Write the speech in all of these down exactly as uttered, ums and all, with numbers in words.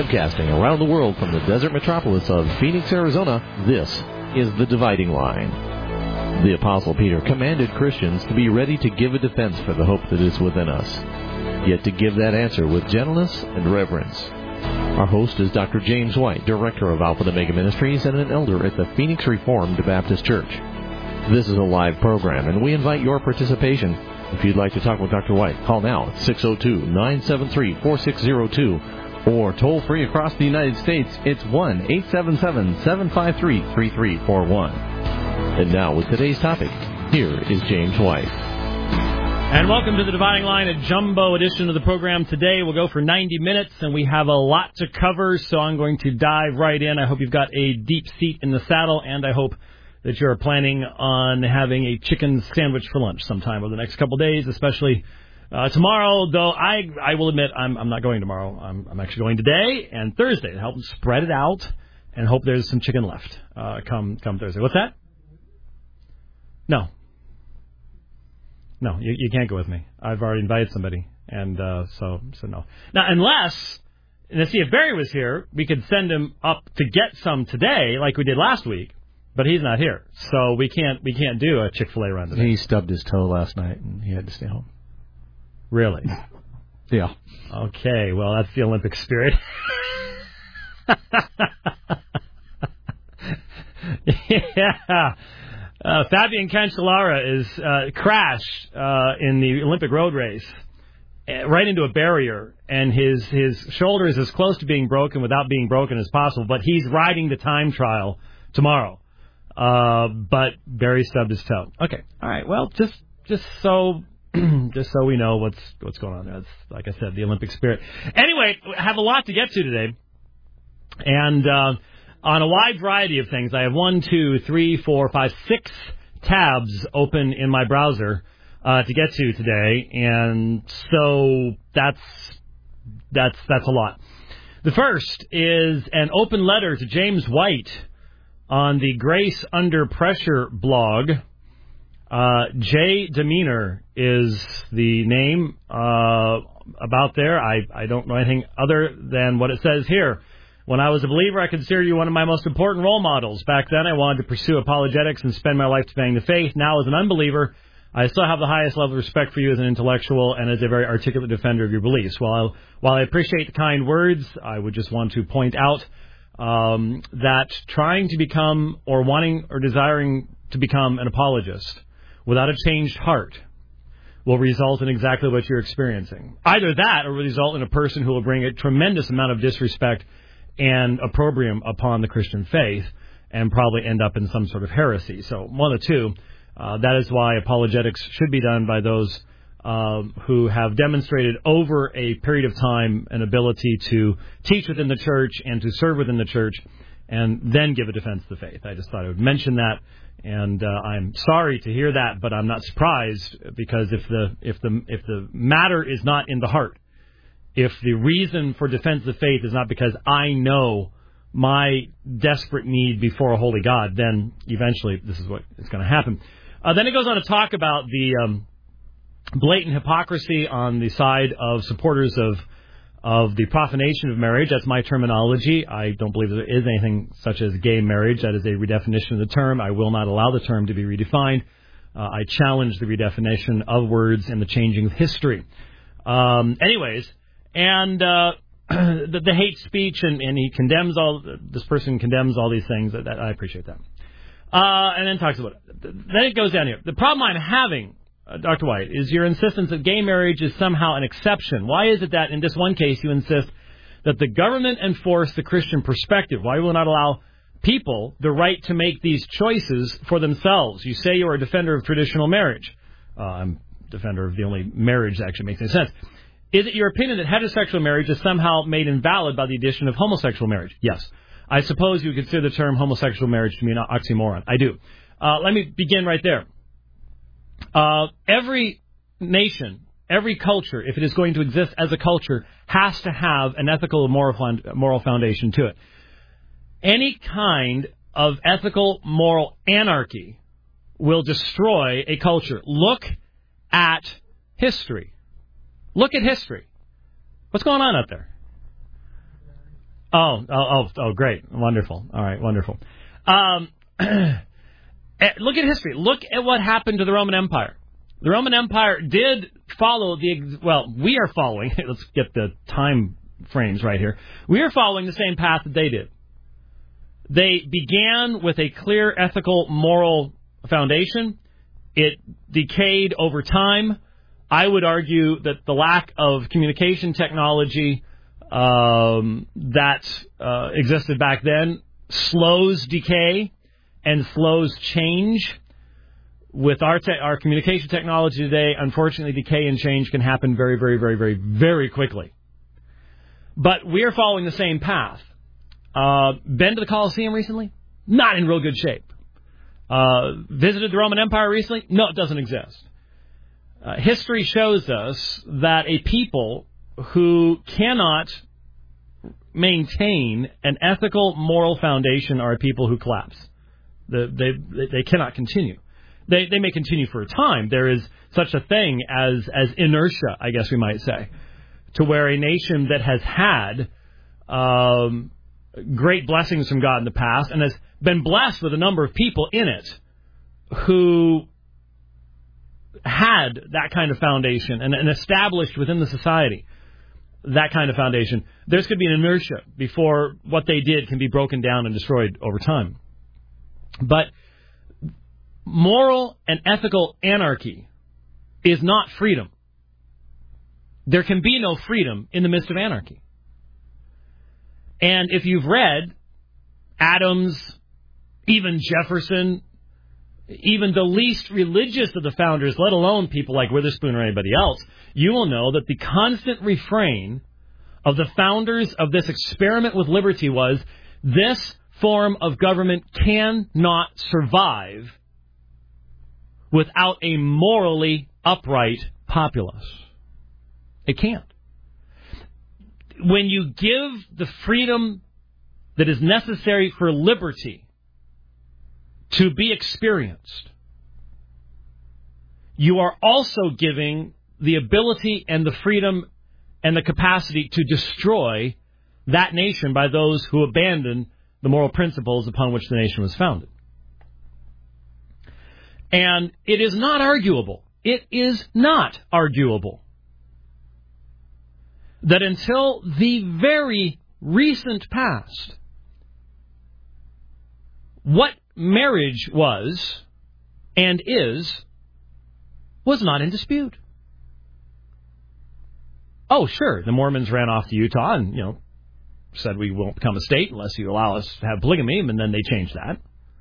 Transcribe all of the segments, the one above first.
Webcasting around the world from the desert metropolis of Phoenix, Arizona, this is The Dividing Line. The Apostle Peter commanded Christians to be ready to give a defense for the hope that is within us, yet to give that answer with gentleness and reverence. Our host is Doctor James White, Director of Alpha and Omega Ministries and an elder at the Phoenix Reformed Baptist Church. This is a live program, and we invite your participation. If you'd like to talk with Doctor White, call now at six oh two, nine seven three, four six oh two, or toll free across the United States, it's one eight seven seven, seven five three, three three four one. And now, with today's topic, here is James White. And welcome to the Dividing Line, a jumbo edition of the program. Today we'll go for ninety minutes, and we have a lot to cover, so I'm going to dive right in. I hope you've got a deep seat in the saddle, and I hope that you're planning on having a chicken sandwich for lunch sometime over the next couple days, especially uh, tomorrow, though I I will admit I'm, I'm not going tomorrow. I'm, I'm actually going today and Thursday to help spread it out and hope there's some chicken left uh, come come Thursday. What's that? No. No, you, you can't go with me. I've already invited somebody, and uh, so so no. Now, unless, let's see, if Barry was here, we could send him up to get some today like we did last week. But he's not here, so we can't we can't do a Chick-fil-A run today. He stubbed his toe last night, and he had to stay home. Really? Yeah. Okay, well, that's the Olympic spirit. Yeah. Uh, Fabian Cancellara is uh, crashed uh, in the Olympic road race uh, right into a barrier, and his, his shoulder is as close to being broken without being broken as possible, but he's riding the time trial tomorrow. Uh, but Barry stubbed his toe. Okay. All right. Well, just just so just so we know what's what's going on there. That's, like I said, the Olympic spirit. Anyway, I have a lot to get to today, and uh, on a wide variety of things. I have one, two, three, four, five, six tabs open in my browser uh, to get to today, and so that's that's that's a lot. The first is an open letter to James White on the Grace Under Pressure blog. uh, Jay Demeanor is the name uh, about there. I, I don't know anything other than what it says here. When I was a believer, I considered you one of my most important role models. Back then, I wanted to pursue apologetics and spend my life defending the faith. Now, as an unbeliever, I still have the highest level of respect for you as an intellectual and as a very articulate defender of your beliefs. While, while I appreciate the kind words, I would just want to point out Um, that trying to become or wanting or desiring to become an apologist without a changed heart will result in exactly what you're experiencing. Either that or will result in a person who will bring a tremendous amount of disrespect and opprobrium upon the Christian faith and probably end up in some sort of heresy. So one of the two. Uh, that is why apologetics should be done by those Uh, who have demonstrated over a period of time an ability to teach within the church and to serve within the church and then give a defense of the faith. I just thought I would mention that, and uh, I'm sorry to hear that, but I'm not surprised, because if the if the if the matter is not in the heart, if the reason for defense of the faith is not because I know my desperate need before a holy God, then eventually this is what is going to happen. Uh, then it goes on to talk about the Um, blatant hypocrisy on the side of supporters of of the profanation of marriage. That's my terminology. I don't believe there is anything such as gay marriage. That is a redefinition of the term. I will not allow the term to be redefined. Uh, I challenge the redefinition of words and the changing of history. Um, anyways, and uh, the, the hate speech, and, and he condemns all, this person condemns all these things. That, that I appreciate that. Uh, and then talks about it. Then it goes down here. The problem I'm having, Uh, Doctor White, is your insistence that gay marriage is somehow an exception. Why is it that in this one case you insist that the government enforce the Christian perspective? Why will not allow people the right to make these choices for themselves? You say you are a defender of traditional marriage. Uh, I'm a defender of the only marriage that actually makes any sense. Is it your opinion that heterosexual marriage is somehow made invalid by the addition of homosexual marriage? Yes. I suppose you consider the term homosexual marriage to be an oxymoron. I do. Uh, let me begin right there. Uh, every nation, every culture, if it is going to exist as a culture, has to have an ethical and moral, moral foundation to it. Any kind of ethical, moral anarchy will destroy a culture. Look at history. Look at history. What's going on out there? Oh, oh, oh, oh, great. Wonderful. All right, wonderful. Um, look at history. Look at what happened to the Roman Empire. The Roman Empire did follow the, well, we are following, let's get the time frames right here. We are following the same path that they did. They began with a clear ethical, moral foundation. It decayed over time. I would argue that the lack of communication technology um, that uh, existed back then slows decay and slows change. With our te- our communication technology today, unfortunately, decay and change can happen very, very, very, very, very quickly. But we are following the same path. Uh, been to the Colosseum recently? Not in real good shape. Uh, visited the Roman Empire recently? No, it doesn't exist. Uh, history shows us that a people who cannot maintain an ethical, moral foundation are a people who collapse. The, they, they cannot continue. They, they may continue for a time. There is such a thing as, as inertia, I guess we might say, to where a nation that has had um, great blessings from God in the past and has been blessed with a number of people in it who had that kind of foundation and, and established within the society that kind of foundation, there's going to be an inertia before what they did can be broken down and destroyed over time. But moral and ethical anarchy is not freedom. There can be no freedom in the midst of anarchy. And if you've read Adams, even Jefferson, even the least religious of the founders, let alone people like Witherspoon or anybody else, you will know that the constant refrain of the founders of this experiment with liberty was, this form of government cannot survive without a morally upright populace. It can't. When you give the freedom that is necessary for liberty to be experienced, you are also giving the ability and the freedom and the capacity to destroy that nation by those who abandon the moral principles upon which the nation was founded. And it is not arguable. It is not arguable that until the very recent past, what marriage was and is was not in dispute. Oh, sure, the Mormons ran off to Utah and, you know, said we won't become a state unless you allow us to have polygamy, and then they changed that.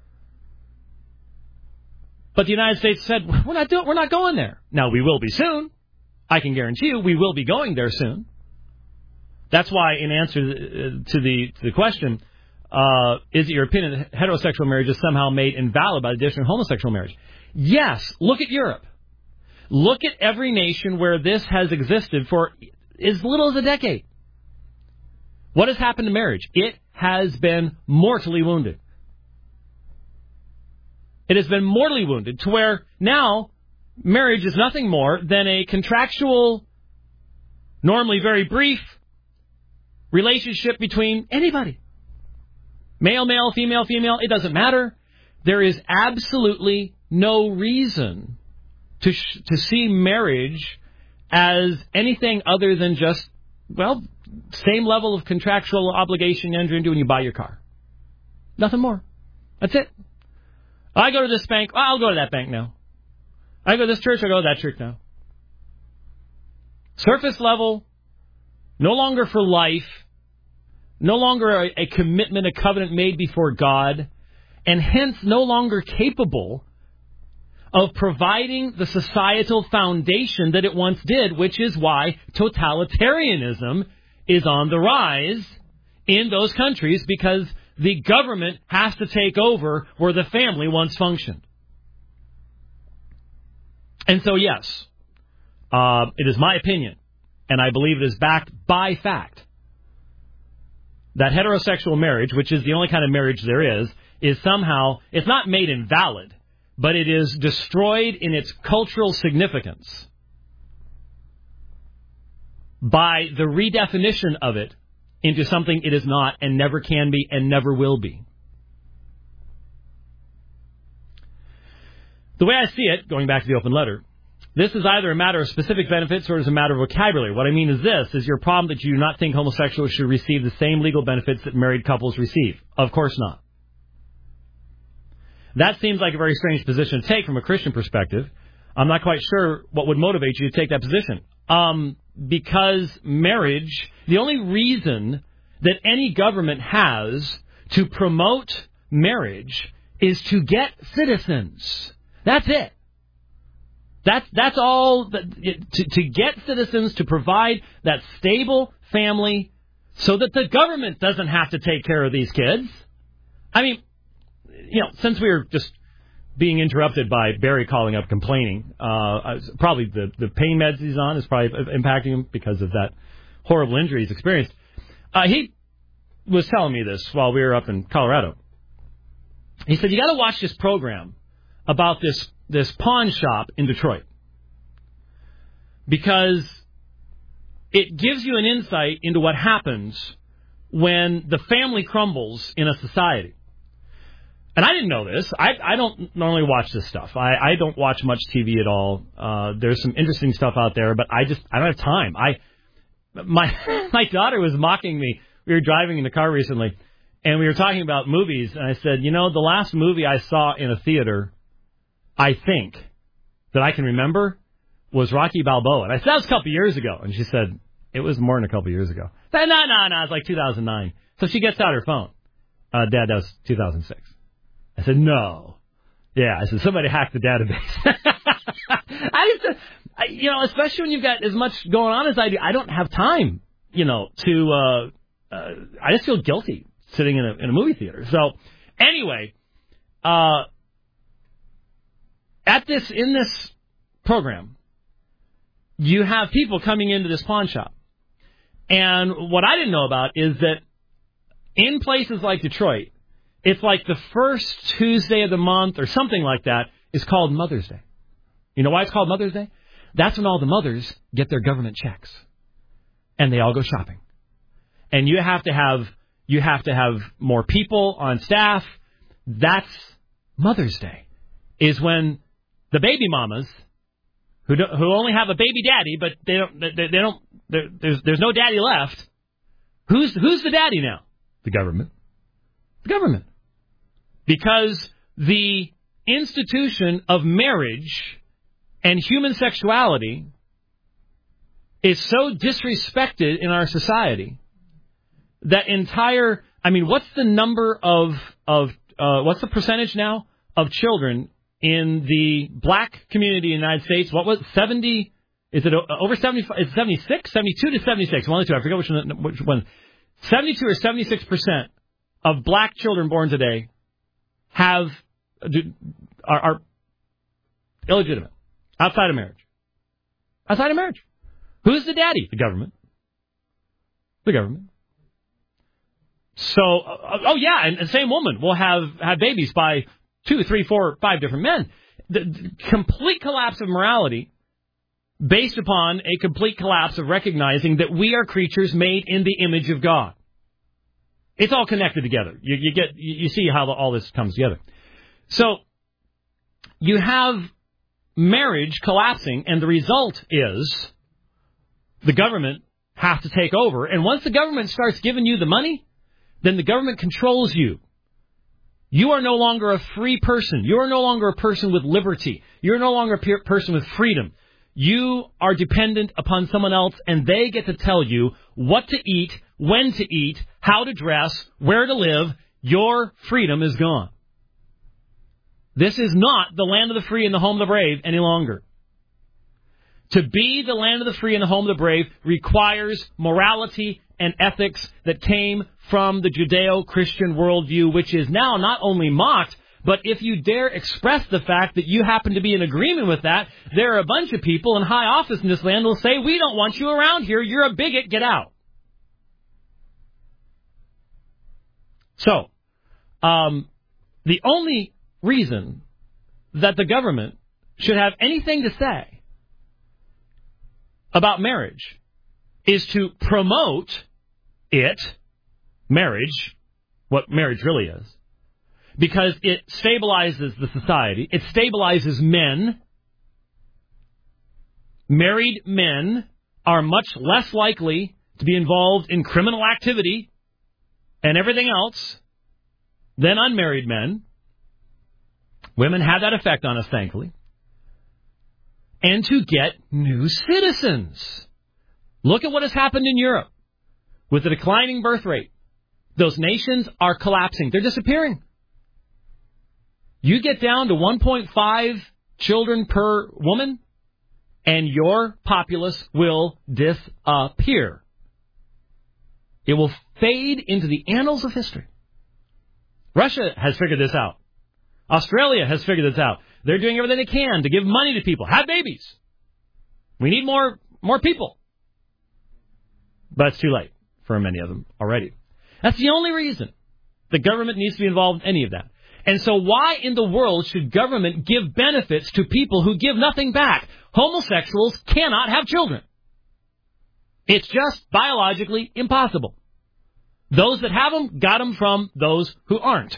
But the United States said, we're not doing, we're not going there. Now, we will be soon. I can guarantee you we will be going there soon. That's why, in answer to the to the question, uh, is it your opinion that heterosexual marriage is somehow made invalid by the addition of homosexual marriage? Yes. Look at Europe. Look at every nation where this has existed for as little as a decade. What has happened to marriage? It has been mortally wounded. It has been mortally wounded to where now marriage is nothing more than a contractual, normally very brief, relationship between anybody. Male, male, female, female, it doesn't matter. There is absolutely no reason to sh- to see marriage as anything other than just, well, same level of contractual obligation you enter into when you buy your car. Nothing more. That's it. I go to this bank, well, I'll go to that bank now. I go to this church, I go to that church now. Surface level, no longer for life, no longer a, a commitment, a covenant made before God, and hence no longer capable of providing the societal foundation that it once did, which is why totalitarianism is on the rise in those countries, because the government has to take over where the family once functioned. And so, yes, uh, it is my opinion, and I believe it is backed by fact, that heterosexual marriage, which is the only kind of marriage there is, is somehow, it's not made invalid, but it is destroyed in its cultural significance by the redefinition of it into something it is not and never can be and never will be. The way I see it, going back to the open letter, this is either a matter of specific benefits or it is a matter of vocabulary. What I mean is this, is your problem that you do not think homosexuals should receive the same legal benefits that married couples receive. Of course not. That seems like a very strange position to take from a Christian perspective. I'm not quite sure what would motivate you to take that position. Um, because marriage, the only reason that any government has to promote marriage is to get citizens. That's it. That's that's all. That, to, to get citizens to provide that stable family so that the government doesn't have to take care of these kids. I mean, you know, since we were just being interrupted by Barry calling up complaining, uh, probably the, the pain meds he's on is probably impacting him because of that horrible injury he's experienced. Uh, he was telling me this while we were up in Colorado. He said, you got to watch this program about this this pawn shop in Detroit because it gives you an insight into what happens when the family crumbles in a society. And I didn't know this. I, I don't normally watch this stuff. I, I don't watch much T V at all. Uh, there's some interesting stuff out there, but I just I don't have time. I my my daughter was mocking me. We were driving in the car recently, and we were talking about movies, and I said, you know, the last movie I saw in a theater, I think, that I can remember, was Rocky Balboa. And I said, that was a couple of years ago. And she said, it was more than a couple of years ago. I said, no, no, no, it was like two thousand nine. So she gets out her phone. Uh, Dad, that was two thousand six. I said, no. Yeah, I said, somebody hacked the database. I just, I, you know, especially when you've got as much going on as I do, I don't have time, you know, to, uh, uh, I just feel guilty sitting in a, in a movie theater. So, anyway, uh, at this, in this program, you have people coming into this pawn shop. And what I didn't know about is that in places like Detroit, it's like the first Tuesday of the month or something like that is called Mother's Day. You know why it's called Mother's Day? That's when all the mothers get their government checks. And they all go shopping. And you have to have you have to have more people on staff. That's Mother's Day. Is when the baby mamas who do, who only have a baby daddy, but they don't they, they don't there's there's no daddy left. Who's who's the daddy now? The government. The government. Because the institution of marriage and human sexuality is so disrespected in our society that entire, I mean, what's the number of, of uh, what's the percentage now of children in the black community in the United States? What was it, seventy, is it over seventy-five, is it seventy-six, seventy-two to seventy-six, one of the two, I forget which one, which one, seventy-two or seventy-six percent of black children born today have are, are illegitimate, outside of marriage. Outside of marriage. Who's the daddy? The government. The government. So, uh, oh yeah, and the same woman will have, have babies by two, three, four, five different men. The, the complete collapse of morality based upon a complete collapse of recognizing that we are creatures made in the image of God. It's all connected together. You, you get, you see how the, all this comes together. So you have marriage collapsing, and the result is the government has to take over. And once the government starts giving you the money, then the government controls you. You are no longer a free person. You are no longer a person with liberty. You're no longer a pe- person with freedom. You are dependent upon someone else, and they get to tell you what to eat, when to eat, how to dress, where to live. Your freedom is gone. This is not the land of the free and the home of the brave any longer. To be the land of the free and the home of the brave requires morality and ethics that came from the Judeo-Christian worldview, which is now not only mocked, but if you dare express the fact that you happen to be in agreement with that, there are a bunch of people in high office in this land who will say, we don't want you around here, you're a bigot, get out. So, um, the only reason that the government should have anything to say about marriage is to promote it, marriage, what marriage really is, because it stabilizes the society. It stabilizes men. Married men are much less likely to be involved in criminal activity and everything else than unmarried men. Women have that effect on us, thankfully. And to get new citizens. Look at what has happened in Europe with the declining birth rate. Those nations are collapsing. They're disappearing. You get down to one point five children per woman, and your populace will disappear. It will fade into the annals of history. Russia has figured this out. Australia has figured this out. They're doing everything they can to give money to people. Have babies. We need more more people. But it's too late for many of them already. That's the only reason the government needs to be involved in any of that. And so why in the world should government give benefits to people who give nothing back? Homosexuals cannot have children. It's just biologically impossible. Those that have them got them from those who aren't.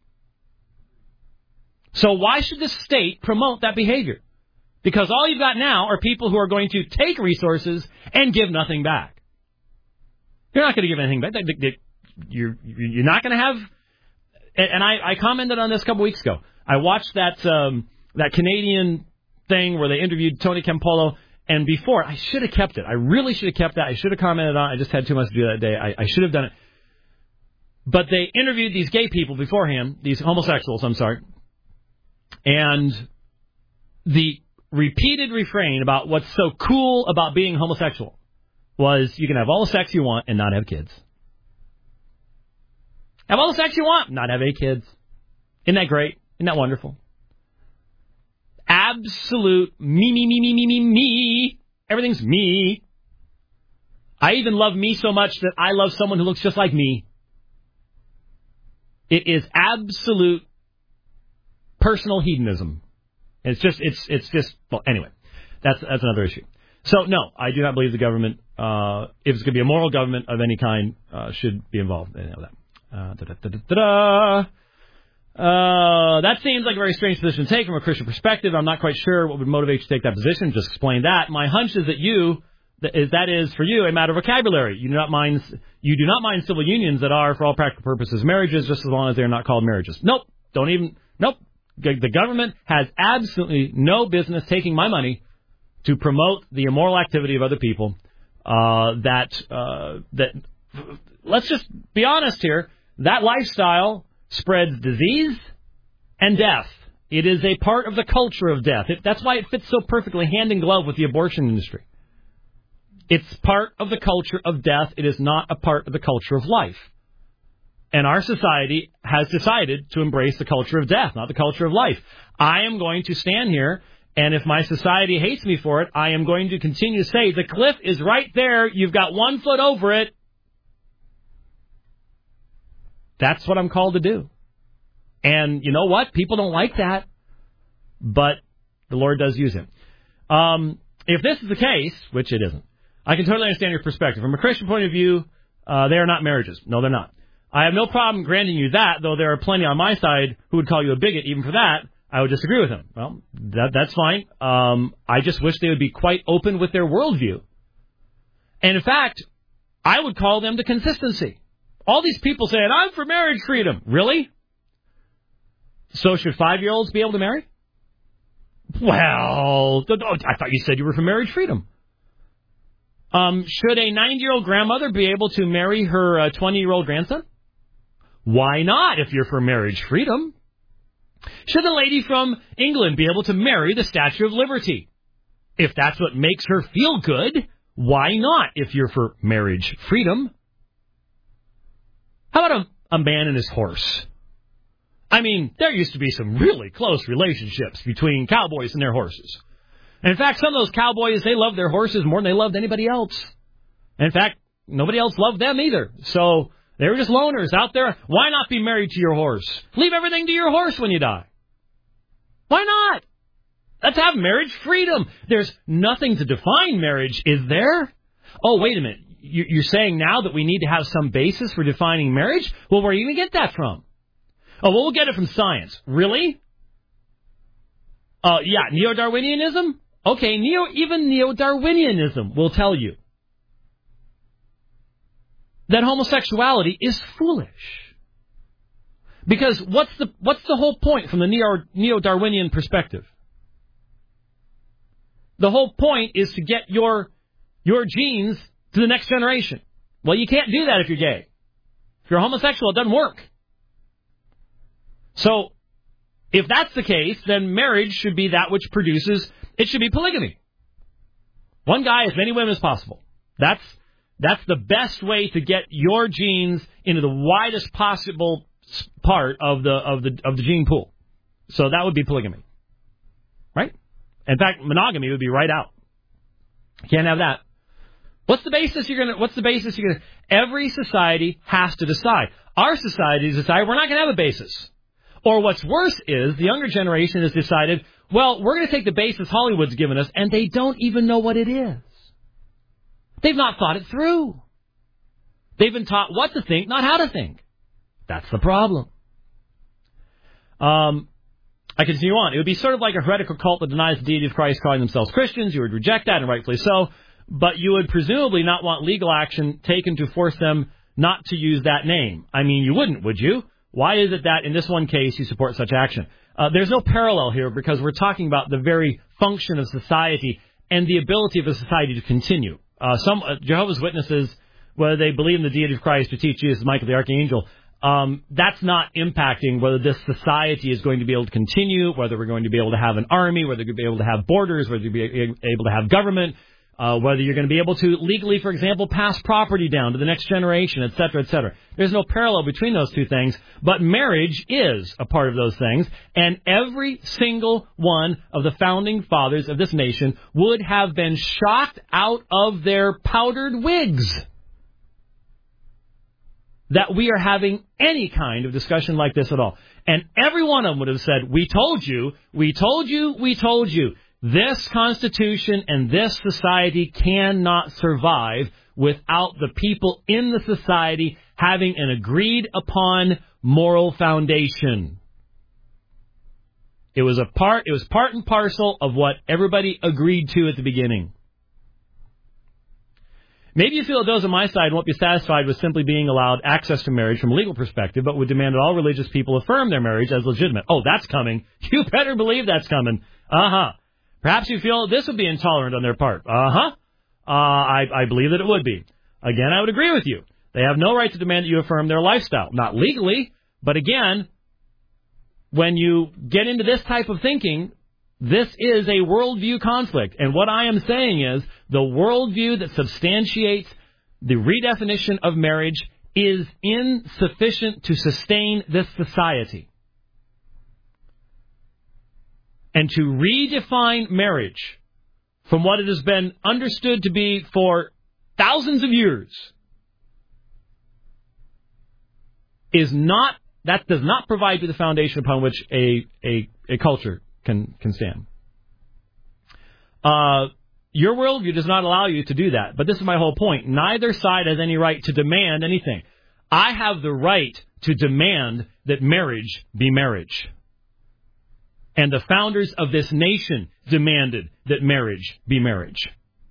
So why should the state promote that behavior? Because all you've got now are people who are going to take resources and give nothing back. You're not going to give anything back. You're, you're not going to have... And I, I commented on this a couple weeks ago. I watched that um, that Canadian thing where they interviewed Tony Campolo. And before, I should have kept it. I really should have kept that. I should have commented on it. I just had too much to do that day. I, I should have done it. But they interviewed these gay people beforehand, these homosexuals, I'm sorry. And the repeated refrain about what's so cool about being homosexual was you can have all the sex you want and not have kids. Have all the sex you want, not have eight kids. Isn't that great? Isn't that wonderful? Absolute me, me, me, me, me, me, me. Everything's me. I even love me so much that I love someone who looks just like me. It is absolute personal hedonism. It's just, it's, it's just, well, anyway, that's, that's another issue. So, no, I do not believe the government, uh, if it's going to be a moral government of any kind, uh, should be involved in any of that. Uh, da, da, da, da, da. Uh, that seems like a very strange position to take from a Christian perspective. I'm not quite sure what would motivate you to take that position. Just explain that. My hunch is that you, that is, that is for you a matter of vocabulary. You do not mind, you do not mind civil unions that are, for all practical purposes, marriages, just as long as they're not called marriages. Nope. Don't even, nope. The government has absolutely no business taking my money to promote the immoral activity of other people. Uh, that, uh, that, let's just be honest here. That lifestyle spreads disease and death. It is a part of the culture of death. It, that's why it fits so perfectly hand in glove with the abortion industry. It's part of the culture of death. It is not a part of the culture of life. And our society has decided to embrace the culture of death, not the culture of life. I am going to stand here, and if my society hates me for it, I am going to continue to say, the cliff is right there. You've got one foot over it. That's what I'm called to do. And you know what? People don't like that. But the Lord does use him. Um, if this is the case, which it isn't, I can totally understand your perspective. From a Christian point of view, uh, they are not marriages. No, they're not. I have no problem granting you that, though there are plenty on my side who would call you a bigot even for that. I would disagree with them. Well, that, that's fine. Um, I just wish they would be quite open with their worldview. And in fact, I would call them to consistency. All these people saying, I'm for marriage freedom. Really? So should five-year-olds be able to marry? Well, I thought you said you were for marriage freedom. Um, should a ninety-year-old grandmother be able to marry her uh, twenty-year-old grandson? Why not if you're for marriage freedom? Should the lady from England be able to marry the Statue of Liberty? If that's what makes her feel good, why not if you're for marriage freedom? How about a, a man and his horse? I mean, there used to be some really close relationships between cowboys and their horses. And in fact, some of those cowboys, they loved their horses more than they loved anybody else. And in fact, nobody else loved them either. So they were just loners out there. Why not be married to your horse? Leave everything to your horse when you die. Why not? Let's have marriage freedom. There's nothing to define marriage, is there? Oh, wait a minute. you're saying now that we need to have some basis for defining marriage? Well, where are you going to get that from? Oh, well, we'll get it from science. Really? Uh, yeah, neo-Darwinianism? Okay, neo, even neo-Darwinianism will tell you that homosexuality is foolish. Because what's the what's the whole point from the neo, neo-Darwinian perspective? The whole point is to get your your genes to the next generation. Well, you can't do that if you're gay. If you're homosexual, it doesn't work. So, if that's the case, then marriage should be that which produces, it should be polygamy. One guy, as many women as possible. That's that's the best way to get your genes into the widest possible part of the of the of the gene pool. So that would be polygamy. Right? In fact, monogamy would be right out. Can't have that. What's the basis you're gonna what's the basis you're gonna every society has to decide. Our society has decided we're not gonna have a basis. Or what's worse is the younger generation has decided, well, we're going to take the basis Hollywood's given us, and they don't even know what it is. They've not thought it through. They've been taught what to think, not how to think. That's the problem. Um, I continue on. It would be sort of like a heretical cult that denies the deity of Christ, calling themselves Christians. You would reject that, and rightfully so. But you would presumably not want legal action taken to force them not to use that name. I mean, you wouldn't, would you? Why is it that in this one case you support such action? Uh, there's no parallel here because we're talking about the very function of society and the ability of a society to continue. Uh, some uh, Jehovah's Witnesses, whether they believe in the deity of Christ or teach Jesus as Michael the Archangel, um, that's not impacting whether this society is going to be able to continue, whether we're going to be able to have an army, whether we're going to be able to have borders, whether we're going to be able to have government, Uh, whether you're going to be able to legally, for example, pass property down to the next generation, et cetera, et cetera. There's no parallel between those two things, but marriage is a part of those things, and every single one of the founding fathers of this nation would have been shocked out of their powdered wigs that we are having any kind of discussion like this at all. And every one of them would have said, we told you, we told you, we told you. This Constitution and this society cannot survive without the people in the society having an agreed upon moral foundation. It was a part, it was part and parcel of what everybody agreed to at the beginning. Maybe you feel that those on my side won't be satisfied with simply being allowed access to marriage from a legal perspective, but would demand that all religious people affirm their marriage as legitimate. Oh, that's coming. You better believe that's coming. Uh-huh. Perhaps you feel this would be intolerant on their part. Uh-huh. Uh, I, I believe that it would be. Again, I would agree with you. They have no right to demand that you affirm their lifestyle. Not legally, but again, when you get into this type of thinking, this is a worldview conflict. And what I am saying is the worldview that substantiates the redefinition of marriage is insufficient to sustain this society. And to redefine marriage from what it has been understood to be for thousands of years is not, that does not provide you the foundation upon which a, a, a culture can, can stand. Uh, your worldview does not allow you to do that. But this is my whole point. Neither side has any right to demand anything. I have the right to demand that marriage be marriage. And the founders of this nation demanded that marriage be marriage.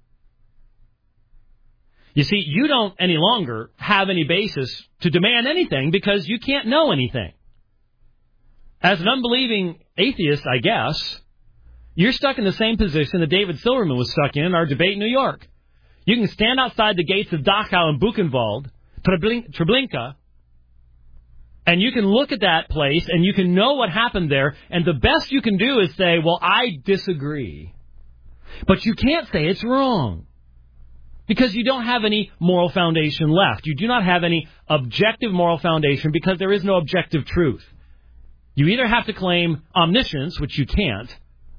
You see, you don't any longer have any basis to demand anything because you can't know anything. As an unbelieving atheist, I guess, you're stuck in the same position that David Silverman was stuck in in our debate in New York. You can stand outside the gates of Dachau and Buchenwald, Treblinka, and you can look at that place and you can know what happened there, and the best you can do is say, well, I disagree. But you can't say it's wrong because you don't have any moral foundation left. You do not have any objective moral foundation because there is no objective truth. You either have to claim omniscience, which you can't,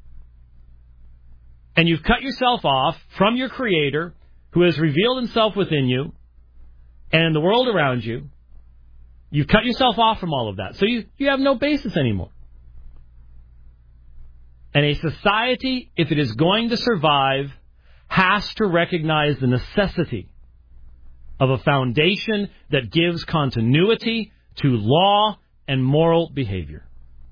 and you've cut yourself off from your Creator who has revealed himself within you and in the world around you. You've cut yourself off from all of that. So you, you have no basis anymore. And a society, if it is going to survive, has to recognize the necessity of a foundation that gives continuity to law and moral behavior.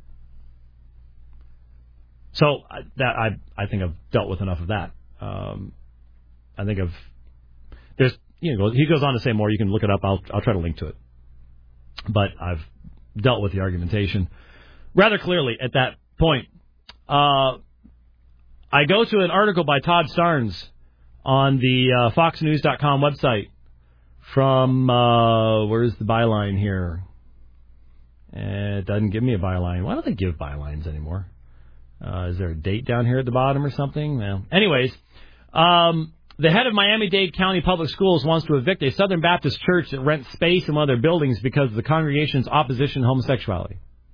So that I I think I've dealt with enough of that. Um, I think I've there's you know he goes on to say more. You can look it up. I'll I'll try to link to it. But I've dealt with the argumentation rather clearly at that point. Uh, I go to an article by Todd Starnes on the uh, fox news dot com website from, uh, where's the byline here? Uh, it doesn't give me a byline. Why don't they give bylines anymore? Uh, is there a date down here at the bottom or something? Well, anyways, um, the head of Miami-Dade County Public Schools wants to evict a Southern Baptist church that rents space in one of their buildings because of the congregation's opposition to homosexuality.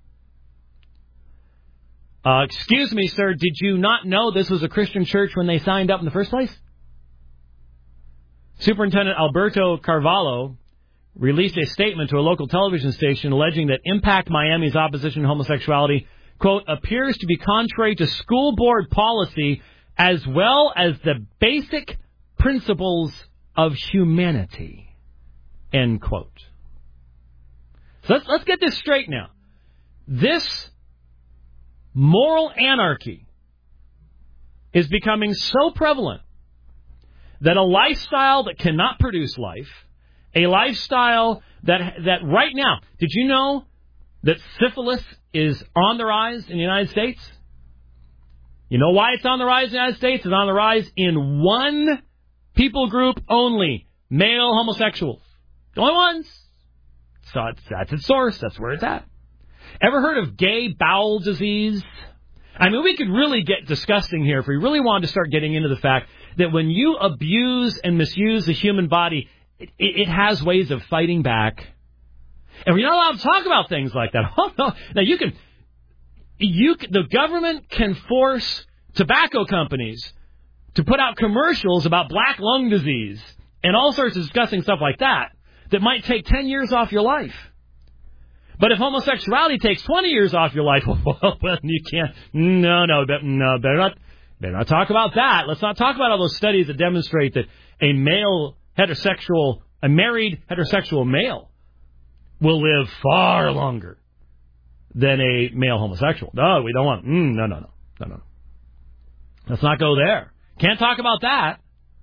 Uh, excuse me, sir, did you not know this was a Christian church when they signed up in the first place? Superintendent Alberto Carvalho released a statement to a local television station alleging that Impact Miami's opposition to homosexuality, quote, appears to be contrary to school board policy as well as the basic principles of humanity, end quote. So let's, let's get this straight now. This moral anarchy is becoming so prevalent that a lifestyle that cannot produce life, a lifestyle that that right now, did you know that syphilis is on the rise in the United States? You know why it's on the rise in the United States? It's on the rise in one people group only, male homosexuals. The only ones. So it's, that's its source. That's where it's at. Ever heard of gay bowel disease? I mean, we could really get disgusting here if we really wanted to start getting into the fact that when you abuse and misuse the human body, it, it has ways of fighting back. And we're not allowed to talk about things like that. Oh, no. Now, you can, you can, the government can force tobacco companies to put out commercials about black lung disease and all sorts of disgusting stuff like that that might take ten years off your life. But if homosexuality takes twenty years off your life, well, you can't. No, no, no, better not, better not talk about that. Let's not talk about all those studies that demonstrate that a male heterosexual, a married heterosexual male will live far longer than a male homosexual. No, we don't want. Mm, no, no, no, no, no. Let's not go there. Can't talk about that.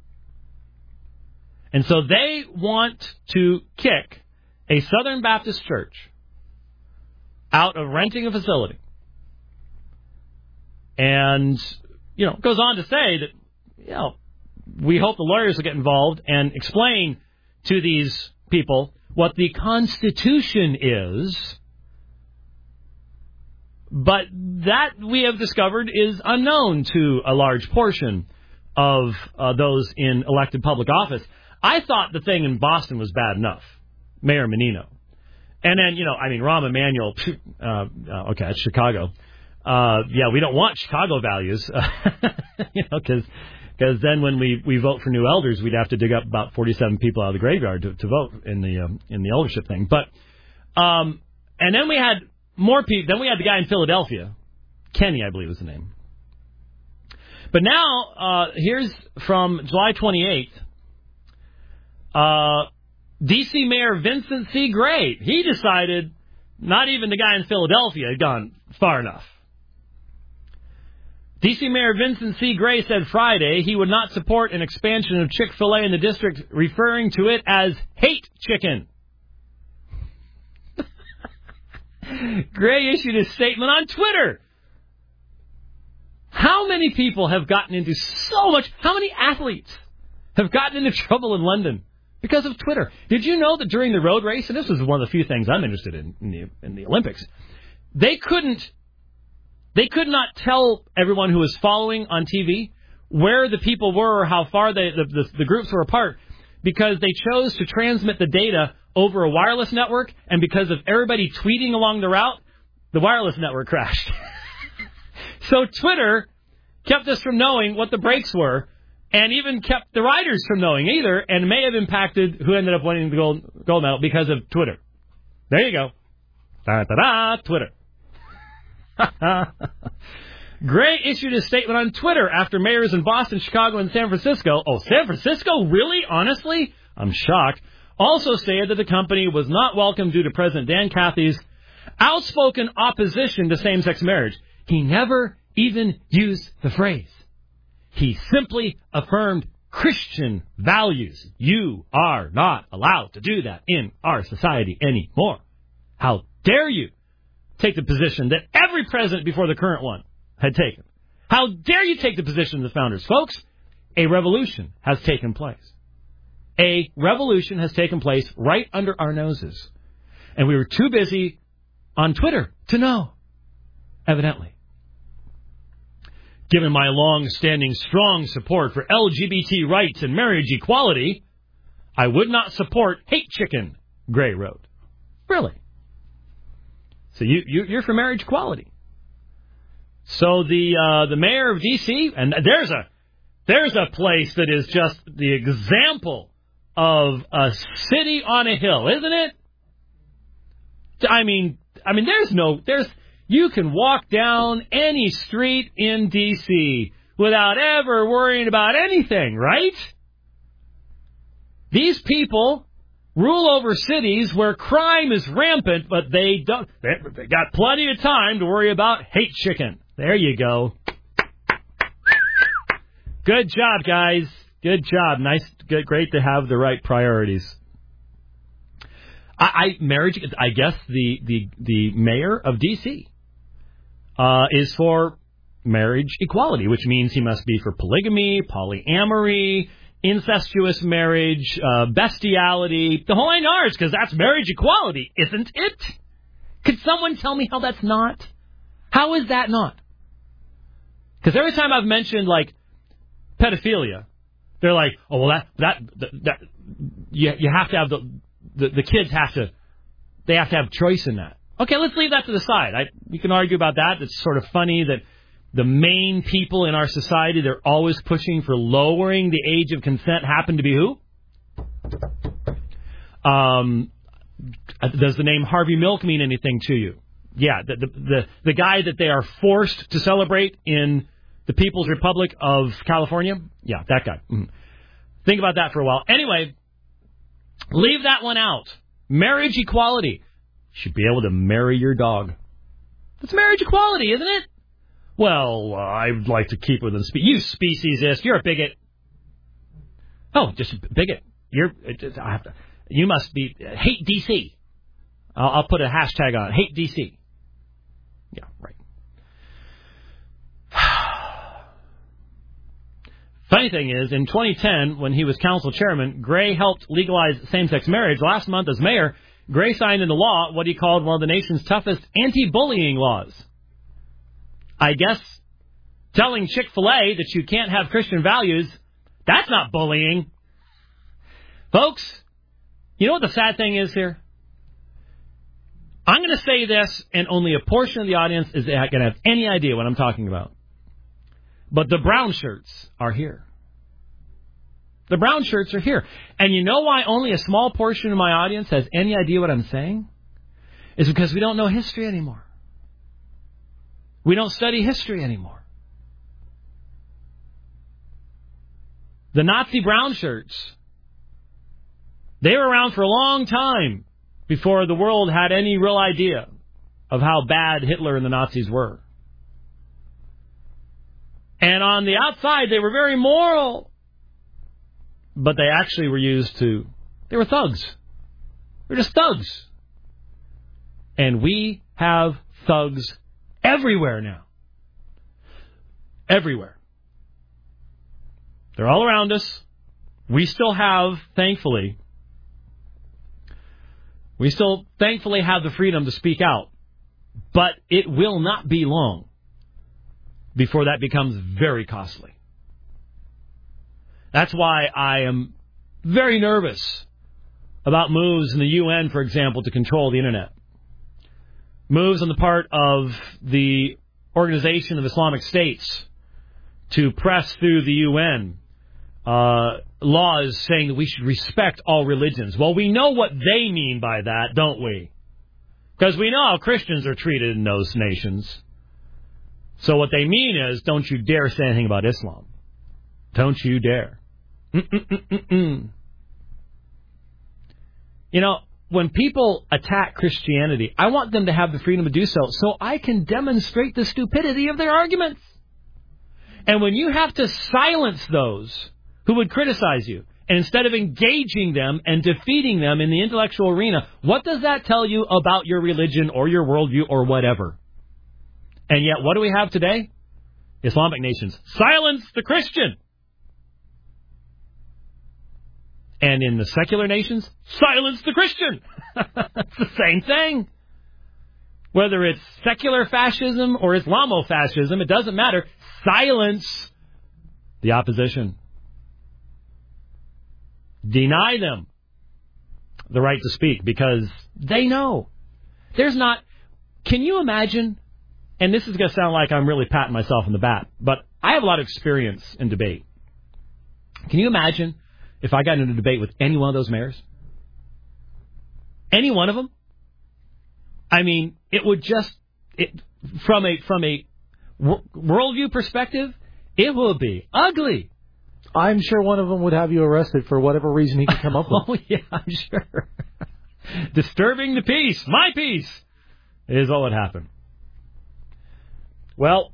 And so they want to kick a Southern Baptist church out of renting a facility. And, you know, goes on to say that, you know, we hope the lawyers will get involved and explain to these people what the Constitution is. But that, we have discovered, is unknown to a large portion of uh, those in elected public office. I thought the thing in Boston was bad enough. Mayor Menino. And then, you know, I mean, Rahm Emanuel, uh, uh, okay, it's Chicago. Uh, yeah, we don't want Chicago values, you know, because because then when we, we vote for new elders, we'd have to dig up about forty-seven people out of the graveyard to, to vote in the um, in the eldership thing. But um, and then we had more people. Then we had the guy in Philadelphia, Kenny, I believe was the name. But now uh, here's from July twenty-eighth. Uh, D C Mayor Vincent C. Gray, he decided not even the guy in Philadelphia had gone far enough. D C Mayor Vincent C. Gray said Friday he would not support an expansion of Chick-fil-A in the district, referring to it as hate chicken. Gray issued a statement on Twitter. How many people have gotten into so much, how many athletes have gotten into trouble in London because of Twitter? Did you know that during the road race, and this is one of the few things I'm interested in in the, in the Olympics, they couldn't, they could not tell everyone who was following on T V where the people were or how far they, the, the, the groups were apart because they chose to transmit the data over a wireless network, and because of everybody tweeting along the route, the wireless network crashed. So Twitter kept us from knowing what the breaks were, and even kept the riders from knowing either, and may have impacted who ended up winning the gold, gold medal because of Twitter. There you go. Da-da-da, Twitter. Gray issued a statement on Twitter after mayors in Boston, Chicago, and San Francisco. Oh, San Francisco? Really? Honestly? I'm shocked. also stated that the company was not welcome due to President Dan Cathy's outspoken opposition to same-sex marriage. He never even used the phrase. He simply affirmed Christian values. You are not allowed to do that in our society anymore. How dare you take the position that every president before the current one had taken? How dare you take the position of the founders? Folks, a revolution has taken place. A revolution has taken place right under our noses. And we were too busy on Twitter to know, evidently. Given my long-standing strong support for L G B T rights and marriage equality, I would not support hate chicken, Gray wrote. Really? So you, you, you're for marriage equality. So the uh, the mayor of D C, and there's a there's a place that is just the example of a city on a hill, isn't it? I mean, I mean, there's no there's you can walk down any street in D C without ever worrying about anything, right? These people rule over cities where crime is rampant, but they don't. They got plenty of time to worry about hate chicken. There you go. Good job, guys. Good job. Nice, good, great to have the right priorities. I, I marriage. I guess the the the mayor of D C uh, is for marriage equality, which means he must be for polygamy, polyamory, incestuous marriage, uh, bestiality, the whole nine yards, because that's marriage equality, isn't it? Could someone tell me how that's not? How is that not? Because every time I've mentioned, like, pedophilia, they're like, oh, well, that, that, that, that you, you have to have the, the, the kids have to, they have to have choice in that. Okay, let's leave that to the side. I, we can argue about that. It's sort of funny that the main people in our society, they're always pushing for lowering the age of consent happen to be who? Um, does the name Harvey Milk mean anything to you? Yeah, the, the the the guy that they are forced to celebrate in the People's Republic of California? Yeah, that guy. Mm-hmm. Think about that for a while. Anyway, leave that one out. Marriage equality. You should be able to marry your dog. That's marriage equality, isn't it? Well, uh, I'd like to keep within species. You speciesist. You're a bigot. Oh, just a bigot. You're. I have to. You must be uh, hate D C. I'll, I'll put a hashtag on it. Hate D C. Yeah, right. Funny thing is, in twenty ten, when he was council chairman, Gray helped legalize same-sex marriage. Last month, as mayor, Gray signed into law what he called one of the nation's toughest anti-bullying laws. I guess telling Chick-fil-A that you can't have Christian values, that's not bullying. Folks, you know what the sad thing is here? I'm going to say this, and only a portion of the audience is going to have any idea what I'm talking about. But the brown shirts are here. The brown shirts are here. And you know why only a small portion of my audience has any idea what I'm saying? It's because we don't know history anymore. We don't study history anymore. The Nazi brown shirts, they were around for a long time before the world had any real idea of how bad Hitler and the Nazis were. And on the outside, they were very moral. But they actually were used to, they were thugs. They were just thugs. And we have thugs everywhere now. Everywhere. They're all around us. We still have, thankfully, we still thankfully have the freedom to speak out. But it will not be long before that becomes very costly. That's why I am very nervous about moves in the U N, for example, to control the Internet. Moves on the part of the Organization of Islamic States to press through the U N uh, laws saying that we should respect all religions. Well, we know what they mean by that, don't we? Because we know how Christians are treated in those nations. So what they mean is, don't you dare say anything about Islam. Don't you dare. Mm-mm-mm-mm-mm. You know, when people attack Christianity, I want them to have the freedom to do so, so I can demonstrate the stupidity of their arguments. And when you have to silence those who would criticize you, and instead of engaging them and defeating them in the intellectual arena, what does that tell you about your religion or your worldview or whatever? And yet, what do we have today? Islamic nations. Silence the Christian! And in the secular nations, silence the Christian! It's the same thing. Whether it's secular fascism or Islamofascism, it doesn't matter. Silence the opposition. Deny them the right to speak because they know. There's not... Can you imagine... And this is going to sound like I'm really patting myself on the back, but I have a lot of experience in debate. Can you imagine if I got into a debate with any one of those mayors? Any one of them? I mean, it would just... It, from a from a worldview perspective, it would be ugly. I'm sure one of them would have you arrested for whatever reason he could come up with. Oh, yeah, I'm sure. Disturbing the peace, my peace, is what would happen. Well,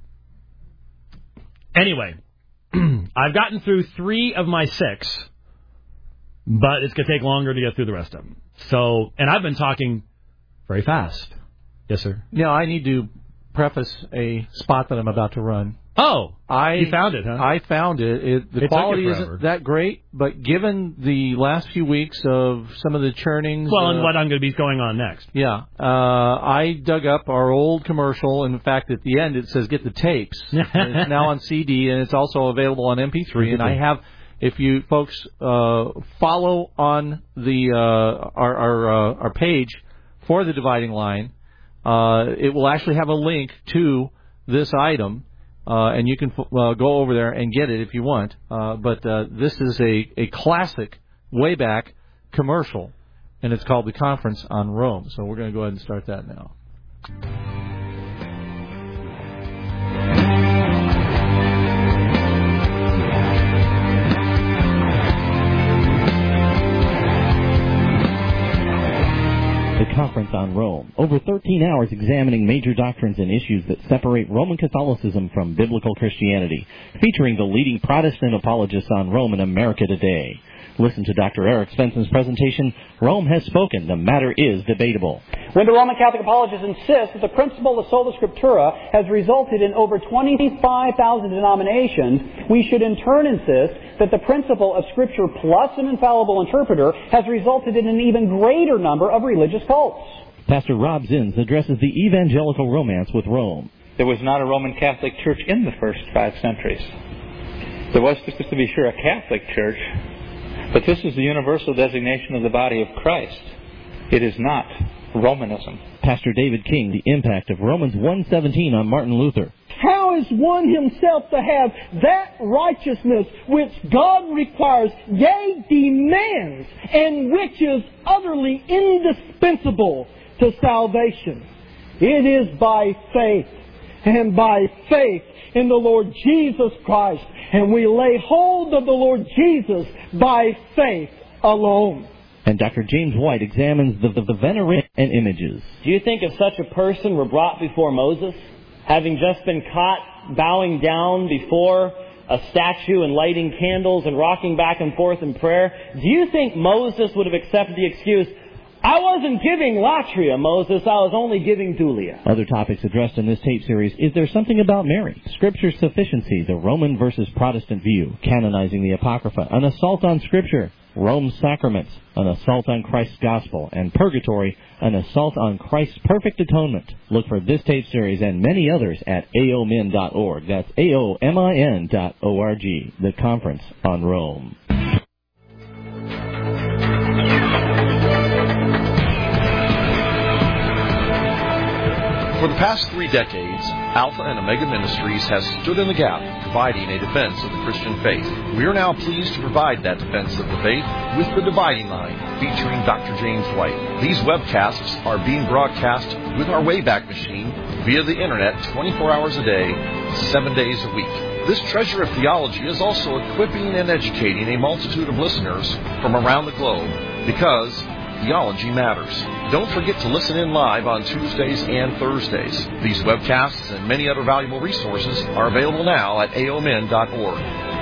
anyway, I've gotten through three of my six, but it's going to take longer to get through the rest of them. So, and I've been talking very fast. Yes, sir? Yeah, I need to preface a spot that I'm about to run. Oh, I, you found it, huh? I found it. it the it quality isn't that great, but given the last few weeks of some of the churnings... Well, uh, and what I'm going to be going on next. Yeah. Uh, I dug up our old commercial. In fact, at the end, it says get the tapes. It's now on C D, and it's also available on M P three. And I have, if you folks uh, follow on the uh, our our, uh, our page for The Dividing Line, uh, it will actually have a link to this item. Uh, and you can uh, go over there and get it if you want. Uh, but uh, this is a, a classic way back commercial, and it's called The Conference on Rome. So we're going to go ahead and start that now. The Conference on Rome. Over thirteen hours examining major doctrines and issues that separate Roman Catholicism from biblical Christianity, featuring the leading Protestant apologists on Rome in America today. Listen to Doctor Eric Svensson's presentation, Rome Has Spoken, the Matter is Debatable. When the Roman Catholic apologists insist that the principle of sola scriptura has resulted in over twenty-five thousand denominations, we should in turn insist that the principle of Scripture plus an infallible interpreter has resulted in an even greater number of religious cults. Pastor Rob Zins addresses the evangelical romance with Rome. There was not a Roman Catholic Church in the first five centuries. There was, just to be sure, a Catholic Church, but this is the universal designation of the body of Christ. It is not Romanism. Pastor David King, the impact of Romans one seventeen on Martin Luther. How is one himself to have that righteousness which God requires, yea, demands, and which is utterly indispensable to salvation? It is by faith, and by faith in the Lord Jesus Christ. And we lay hold of the Lord Jesus by faith alone. And Doctor James White examines the, the, the veneration and images. Do you think if such a person were brought before Moses, having just been caught bowing down before a statue and lighting candles and rocking back and forth in prayer, do you think Moses would have accepted the excuse, I wasn't giving latria, Moses, I was only giving dulia? Other topics addressed in this tape series, is there something about Mary? Scripture's sufficiency, the Roman versus Protestant view, canonizing the Apocrypha, an assault on Scripture, Rome's sacraments, an assault on Christ's gospel, and purgatory, an assault on Christ's perfect atonement. Look for this tape series and many others at A O M I N dot org. That's A O M I N dot O R G, the Conference on Rome. For the past three decades, Alpha and Omega Ministries has stood in the gap, providing a defense of the Christian faith. We are now pleased to provide that defense of the faith with The Dividing Line, featuring Doctor James White. These webcasts are being broadcast with our Wayback Machine via the Internet twenty-four hours a day, seven days a week. This treasure of theology is also equipping and educating a multitude of listeners from around the globe, because Theology Matters. Don't forget to listen in live on Tuesdays and Thursdays. These webcasts and many other valuable resources are available now at a o m n dot org.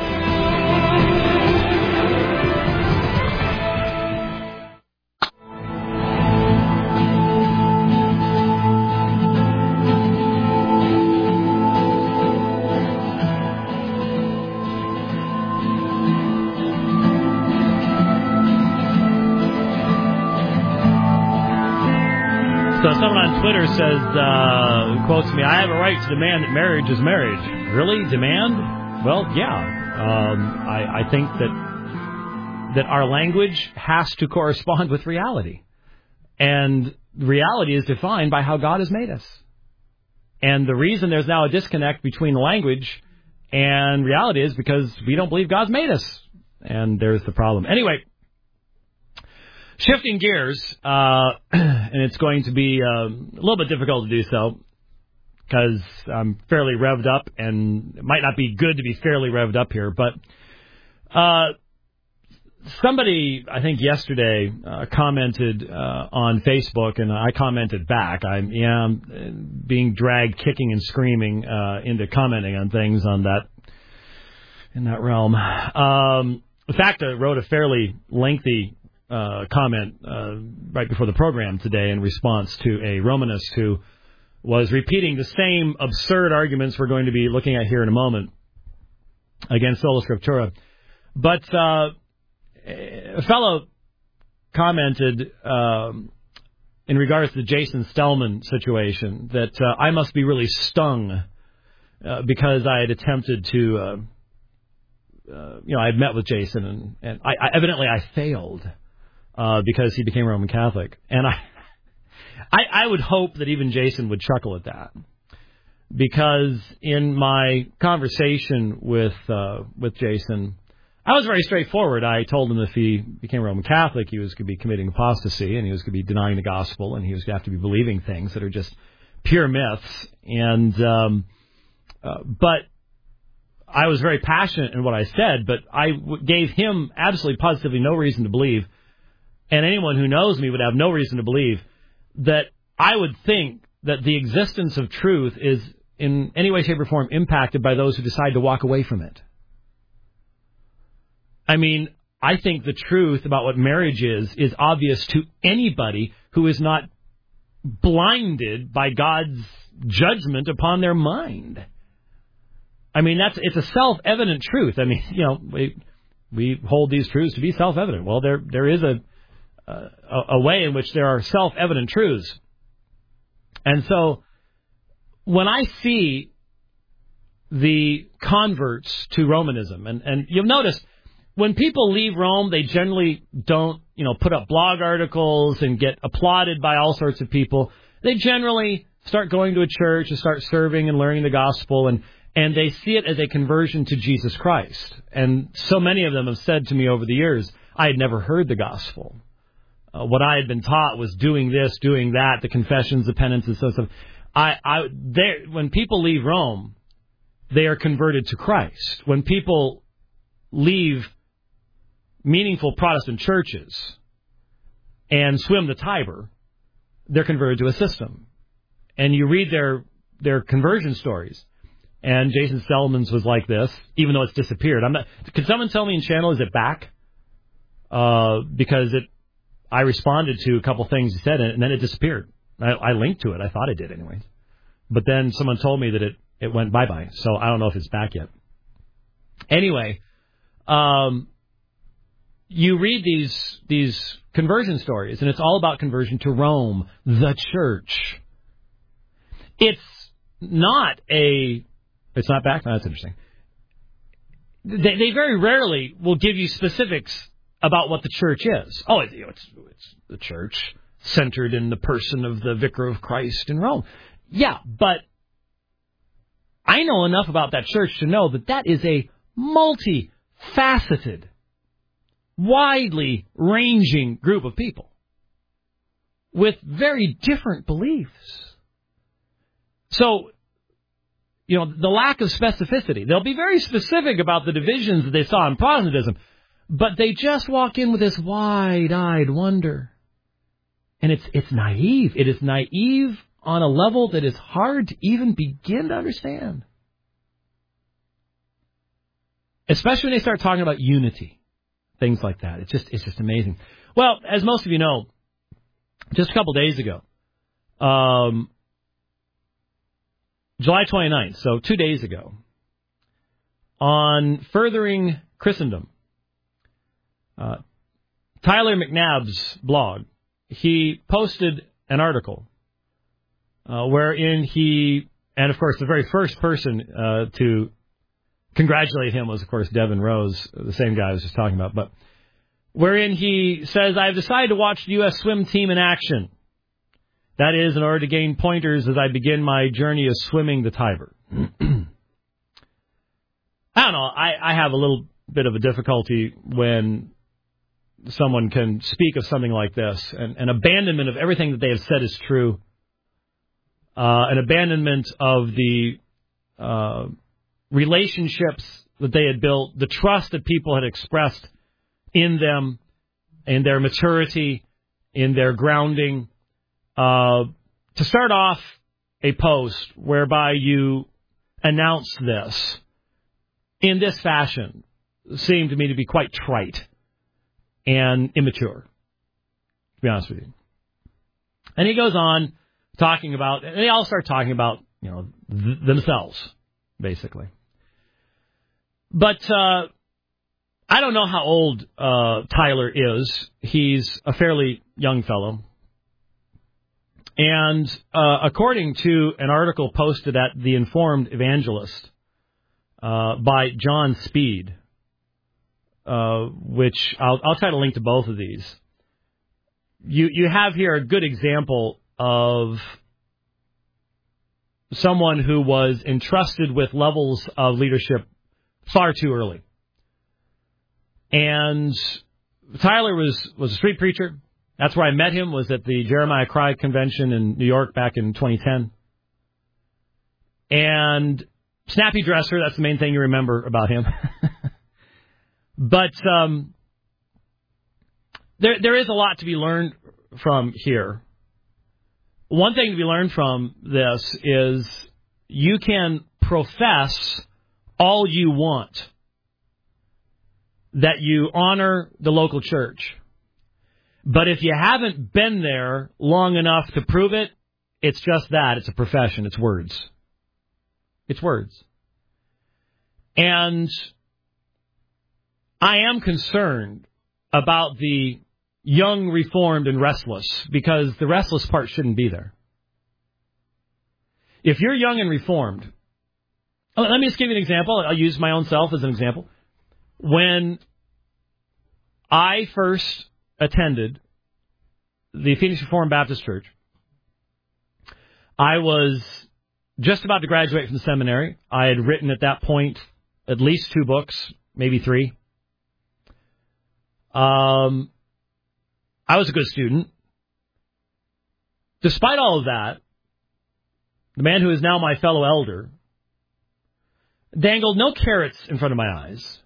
So someone on Twitter says, uh, quotes me, I have a right to demand that marriage is marriage. Really? Demand? Well, yeah. Um, I, I think that that our language has to correspond with reality. And reality is defined by how God has made us. And the reason there's now a disconnect between the language and reality is because we don't believe God's made us. And there's the problem. Anyway. Shifting gears, uh, and it's going to be um, a little bit difficult to do so because I'm fairly revved up, and it might not be good to be fairly revved up here. But uh, somebody, I think yesterday, uh, commented uh, on Facebook, and I commented back. I'm, yeah, I'm being dragged kicking and screaming uh, into commenting on things on that in that realm. Um, in fact, I wrote a fairly lengthy Uh, comment uh, right before the program today in response to a Romanist who was repeating the same absurd arguments we're going to be looking at here in a moment against Sola Scriptura. But uh, a fellow commented um, in regards to the Jason Stellman situation that uh, I must be really stung uh, because I had attempted to, uh, uh, you know, I had met with Jason and, and I, I evidently I failed. Uh, because he became Roman Catholic. And I, I I would hope that even Jason would chuckle at that. Because in my conversation with uh, with Jason, I was very straightforward. I told him if he became Roman Catholic, he was going to be committing apostasy, and he was going to be denying the gospel, and he was going to have to be believing things that are just pure myths. And um, uh, but I was very passionate in what I said, but I w- gave him absolutely positively no reason to believe, and anyone who knows me would have no reason to believe, that I would think that the existence of truth is in any way, shape, or form impacted by those who decide to walk away from it. I mean, I think the truth about what marriage is is obvious to anybody who is not blinded by God's judgment upon their mind. I mean, that's it's a self-evident truth. I mean, you know, we we hold these truths to be self-evident. Well, there there is a a, a way in which there are self-evident truths. And so when I see the converts to Romanism, and, and you'll notice when people leave Rome, they generally don't, you know, put up blog articles and get applauded by all sorts of people. They generally start going to a church and start serving and learning the gospel, and, and they see it as a conversion to Jesus Christ. And so many of them have said to me over the years, I had never heard the gospel. Uh, what I had been taught was doing this, doing that, the confessions, the penances, so stuff. I, I, when people leave Rome, they are converted to Christ. When people leave meaningful Protestant churches and swim the Tiber, they're converted to a system. And you read their their conversion stories. And Jason Stellman's was like this, even though it's disappeared. I'm not. Can someone tell me in channel, is it back? Uh, because it, I responded to a couple things he said, and then it disappeared. I, I linked to it. I thought it did anyway. But then someone told me that it, it went bye-bye. So I don't know if it's back yet. Anyway, um, you read these these conversion stories, and it's all about conversion to Rome, the church. It's not a... It's not back? No, that's interesting. They, they very rarely will give you specifics about what the church is. Oh, it's, you know, it's, it's the church centered in the person of the Vicar of Christ in Rome. Yeah, but I know enough about that church to know that that is a multifaceted, widely ranging group of people with very different beliefs. So, you know, the lack of specificity. They'll be very specific about the divisions that they saw in Protestantism, but they just walk in with this wide-eyed wonder. And it's it's naive. It is naive on a level that is hard to even begin to understand. Especially when they start talking about unity, things like that. It's just it's just amazing. Well, as most of you know, just a couple days ago, um, July twenty-ninth, so two days ago, on Furthering Christendom, uh, Tyler McNabb's blog, he posted an article uh, wherein he, and of course the very first person uh, to congratulate him was, of course, Devin Rose, the same guy I was just talking about, but wherein he says, I've decided to watch the U S swim team in action. That is, in order to gain pointers as I begin my journey of swimming the Tiber. I don't know, I, I have a little bit of a difficulty when someone can speak of something like this, an, an abandonment of everything that they have said is true, uh, an abandonment of the uh, relationships that they had built, the trust that people had expressed in them, in their maturity, in their grounding, uh, to start off a post whereby you announce this in this fashion seemed to me to be quite trite and immature, to be honest with you. And he goes on talking about, and they all start talking about, you know, th- themselves, basically. But uh, I don't know how old uh, Tyler is. He's a fairly young fellow. And uh, according to an article posted at The Informed Evangelist uh, by John Speed, uh, which I'll, I'll try to link to both of these, you, you have here a good example of someone who was entrusted with levels of leadership far too early. And Tyler was, was a street preacher. That's where I met him, was at the Jeremiah Cry Convention in New York back in twenty ten. And snappy dresser, that's the main thing you remember about him. But um, there there is a lot to be learned from here. One thing to be learned from this is you can profess all you want that you honor the local church. But if you haven't been there long enough to prove it, it's just that. It's a profession. It's words. It's words. And I am concerned about the young, reformed, and restless, because the restless part shouldn't be there. If you're young and reformed, let me just give you an example. I'll use my own self as an example. When I first attended the Phoenix Reformed Baptist Church, I was just about to graduate from the seminary. I had written at that point at least two books, maybe three. Um, I was a good student. Despite all of that, the man who is now my fellow elder dangled no carrots in front of my eyes,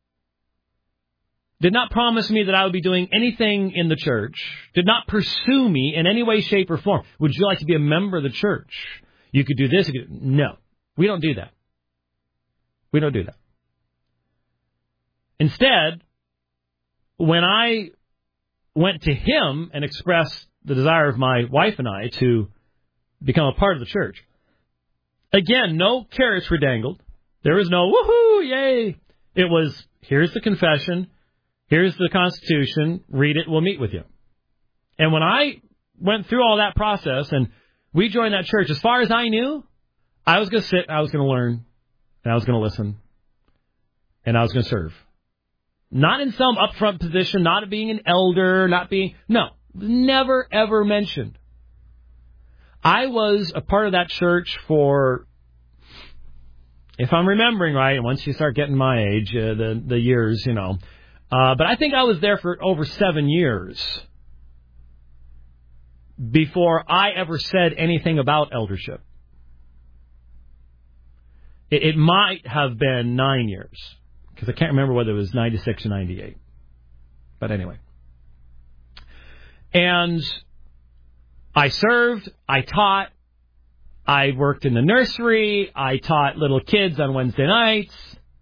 did not promise me that I would be doing anything in the church, did not pursue me in any way, shape, or form. Would you like to be a member of the church? You could do this. You could... No, we don't do that. We don't do that. Instead, when I went to him and expressed the desire of my wife and I to become a part of the church, again, no carrots were dangled. There was no woohoo, yay. It was, here's the confession, here's the Constitution, read it, we'll meet with you. And when I went through all that process and we joined that church, as far as I knew, I was going to sit, I was going to learn, and I was going to listen, and I was going to serve. Not in some upfront position, not being an elder, not being... No, never, ever mentioned. I was a part of that church for, if I'm remembering right, once you start getting my age, uh, the, the years, you know. Uh, but I think I was there for over seven years before I ever said anything about eldership. It, it might have been nine years. Because I can't remember whether it was ninety-six or ninety-eight. But anyway. And I served, I taught, I worked in the nursery, I taught little kids on Wednesday nights.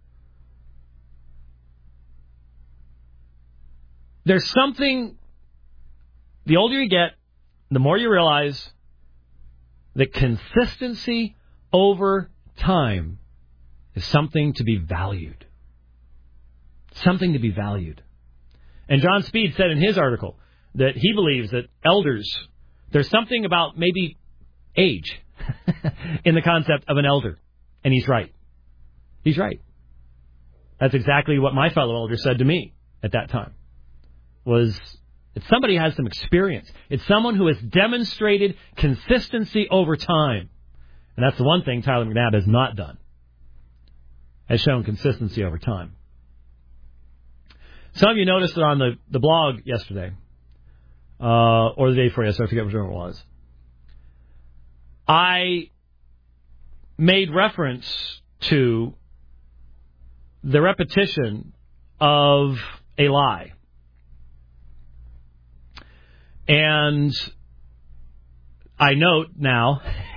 There's something, the older you get, the more you realize that consistency over time is something to be valued. Something to be valued. And John Speed said in his article that he believes that elders, there's something about maybe age in the concept of an elder. And he's right. He's right. That's exactly what my fellow elder said to me at that time. Was that somebody has some experience. It's someone who has demonstrated consistency over time. And that's the one thing Tyler McNabb has not done. Has shown consistency over time. Some of you noticed it on the, the blog yesterday. Uh, or the day before yesterday. I forget which one it was. I made reference to the repetition of a lie. And I note now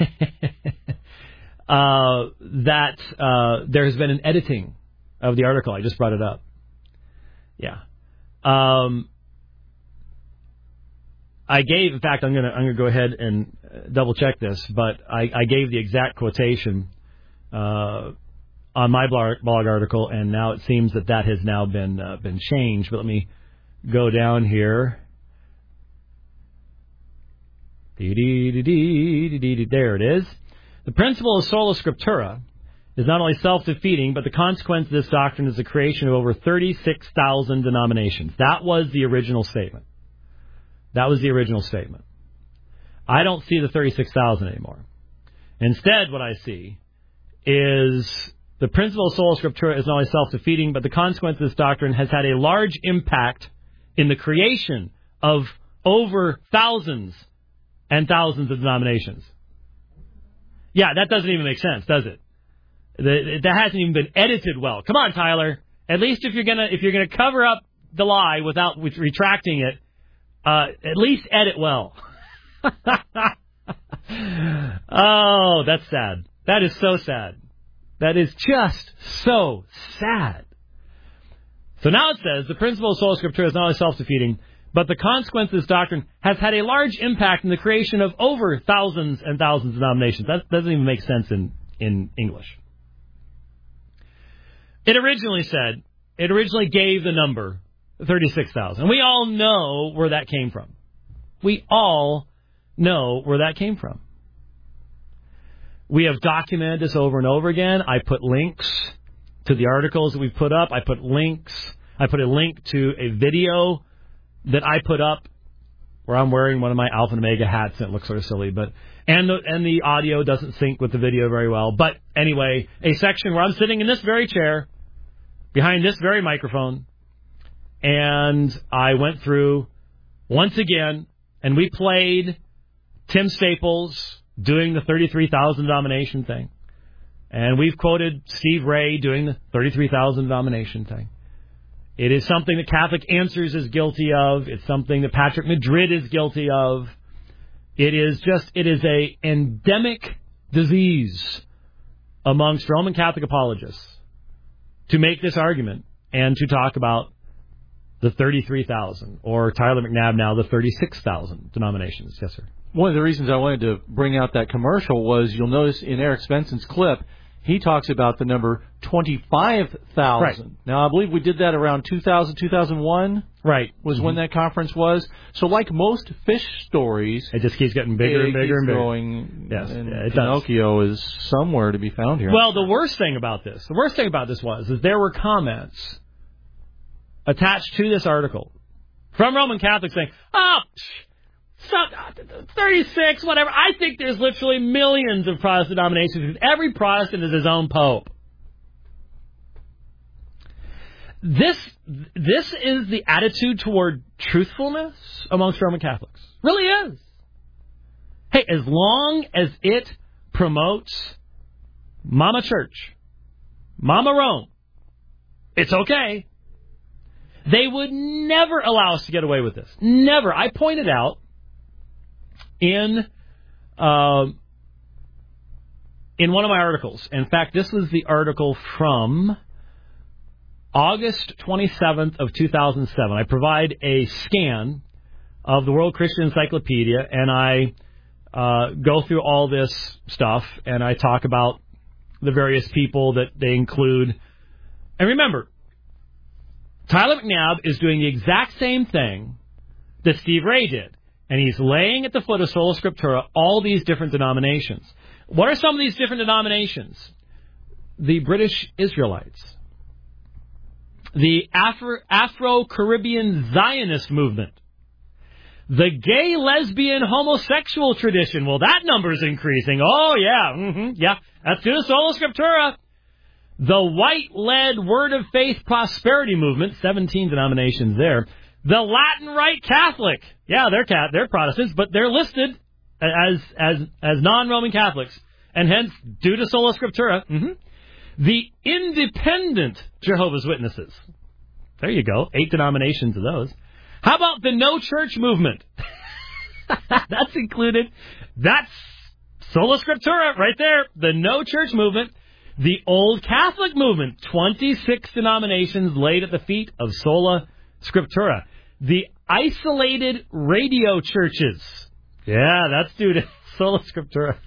uh, that uh, there has been an editing of the article. I just brought it up. Yeah. Um, I gave, in fact, I'm going to I'm going to go ahead and double check this, but I, I gave the exact quotation uh, on my blog, blog article, and now it seems that that has now been uh, been changed. But let me go down here. There it is. The principle of sola scriptura is not only self-defeating, but the consequence of this doctrine is the creation of over thirty-six thousand denominations. That was the original statement. That was the original statement. I don't see the thirty-six thousand anymore. Instead, what I see is the principle of sola scriptura is not only self-defeating, but the consequence of this doctrine has had a large impact in the creation of over thousands and thousands of denominations. Yeah, that doesn't even make sense, does it? That hasn't even been edited well. Come on, Tyler. At least if you're gonna if you're gonna cover up the lie without with retracting it, uh, at least edit well. Oh, that's sad. That is so sad. That is just so sad. So now it says the principle of sola scriptura is not only self-defeating, but the consequence of this doctrine has had a large impact in the creation of over thousands and thousands of denominations. That doesn't even make sense in, in English. It originally said, it originally gave the number thirty-six thousand. We all know where that came from. We all know where that came from. We have documented this over and over again. I put links to the articles that we put up. I put links. I put a link to a video that I put up where I'm wearing one of my Alpha and Omega hats, and it looks sort of silly, but and the, and the audio doesn't sync with the video very well. But anyway, a section where I'm sitting in this very chair, behind this very microphone, and I went through once again, and we played Tim Staples doing the thirty-three thousand denomination thing. And we've quoted Steve Ray doing the thirty-three thousand denomination thing. It is something that Catholic Answers is guilty of. It's something that Patrick Madrid is guilty of. It is just, it is a endemic disease amongst Roman Catholic apologists to make this argument and to talk about the thirty-three thousand, or Tyler McNabb now, the thirty-six thousand denominations. Yes, sir. One of the reasons I wanted to bring out that commercial was you'll notice in Eric Svenson's clip, he talks about the number twenty-five thousand. Right. Now, I believe we did that around two thousand, two thousand one. Right. Was mm-hmm. when that conference was. So like most fish stories, it just keeps getting bigger and bigger and bigger. Growing, yes, and yeah, it Pinocchio does. is somewhere to be found here. Well, the worst thing about this, the worst thing about this was, is there were comments attached to this article from Roman Catholics saying, oh, thirty-six, whatever. I think there's literally millions of Protestant denominations. Every Protestant is his own pope. This this is the attitude toward truthfulness amongst Roman Catholics. Really is. Hey, as long as it promotes Mama Church, Mama Rome, it's okay. They would never allow us to get away with this. Never. I pointed out in uh, in one of my articles. In fact, this was the article from August twenty-seventh of two thousand seven. I provide a scan of the World Christian Encyclopedia, and I uh, go through all this stuff, and I talk about the various people that they include. And remember, Tyler McNabb is doing the exact same thing that Steve Ray did, and he's laying at the foot of Sola Scriptura all these different denominations. What are some of these different denominations? The British Israelites, the Afro- Afro-Caribbean Zionist movement, the gay, lesbian, homosexual tradition. Well, that number's increasing. Oh, yeah, mm-hmm, yeah, that's due to Sola Scriptura. The white-led Word of Faith Prosperity movement, seventeen denominations there. The Latin Rite Catholic, yeah, they're cat, they're Protestants, but they're listed as as as non-Roman Catholics, and hence due to Sola Scriptura. Mm-hmm. The Independent Jehovah's Witnesses. There you go, eight denominations of those. How about the No Church movement? That's included. That's Sola Scriptura right there. The No Church movement. The Old Catholic movement. twenty-six denominations laid at the feet of Sola Scriptura. The Isolated Radio Churches. Yeah, that's due to Sola Scriptura.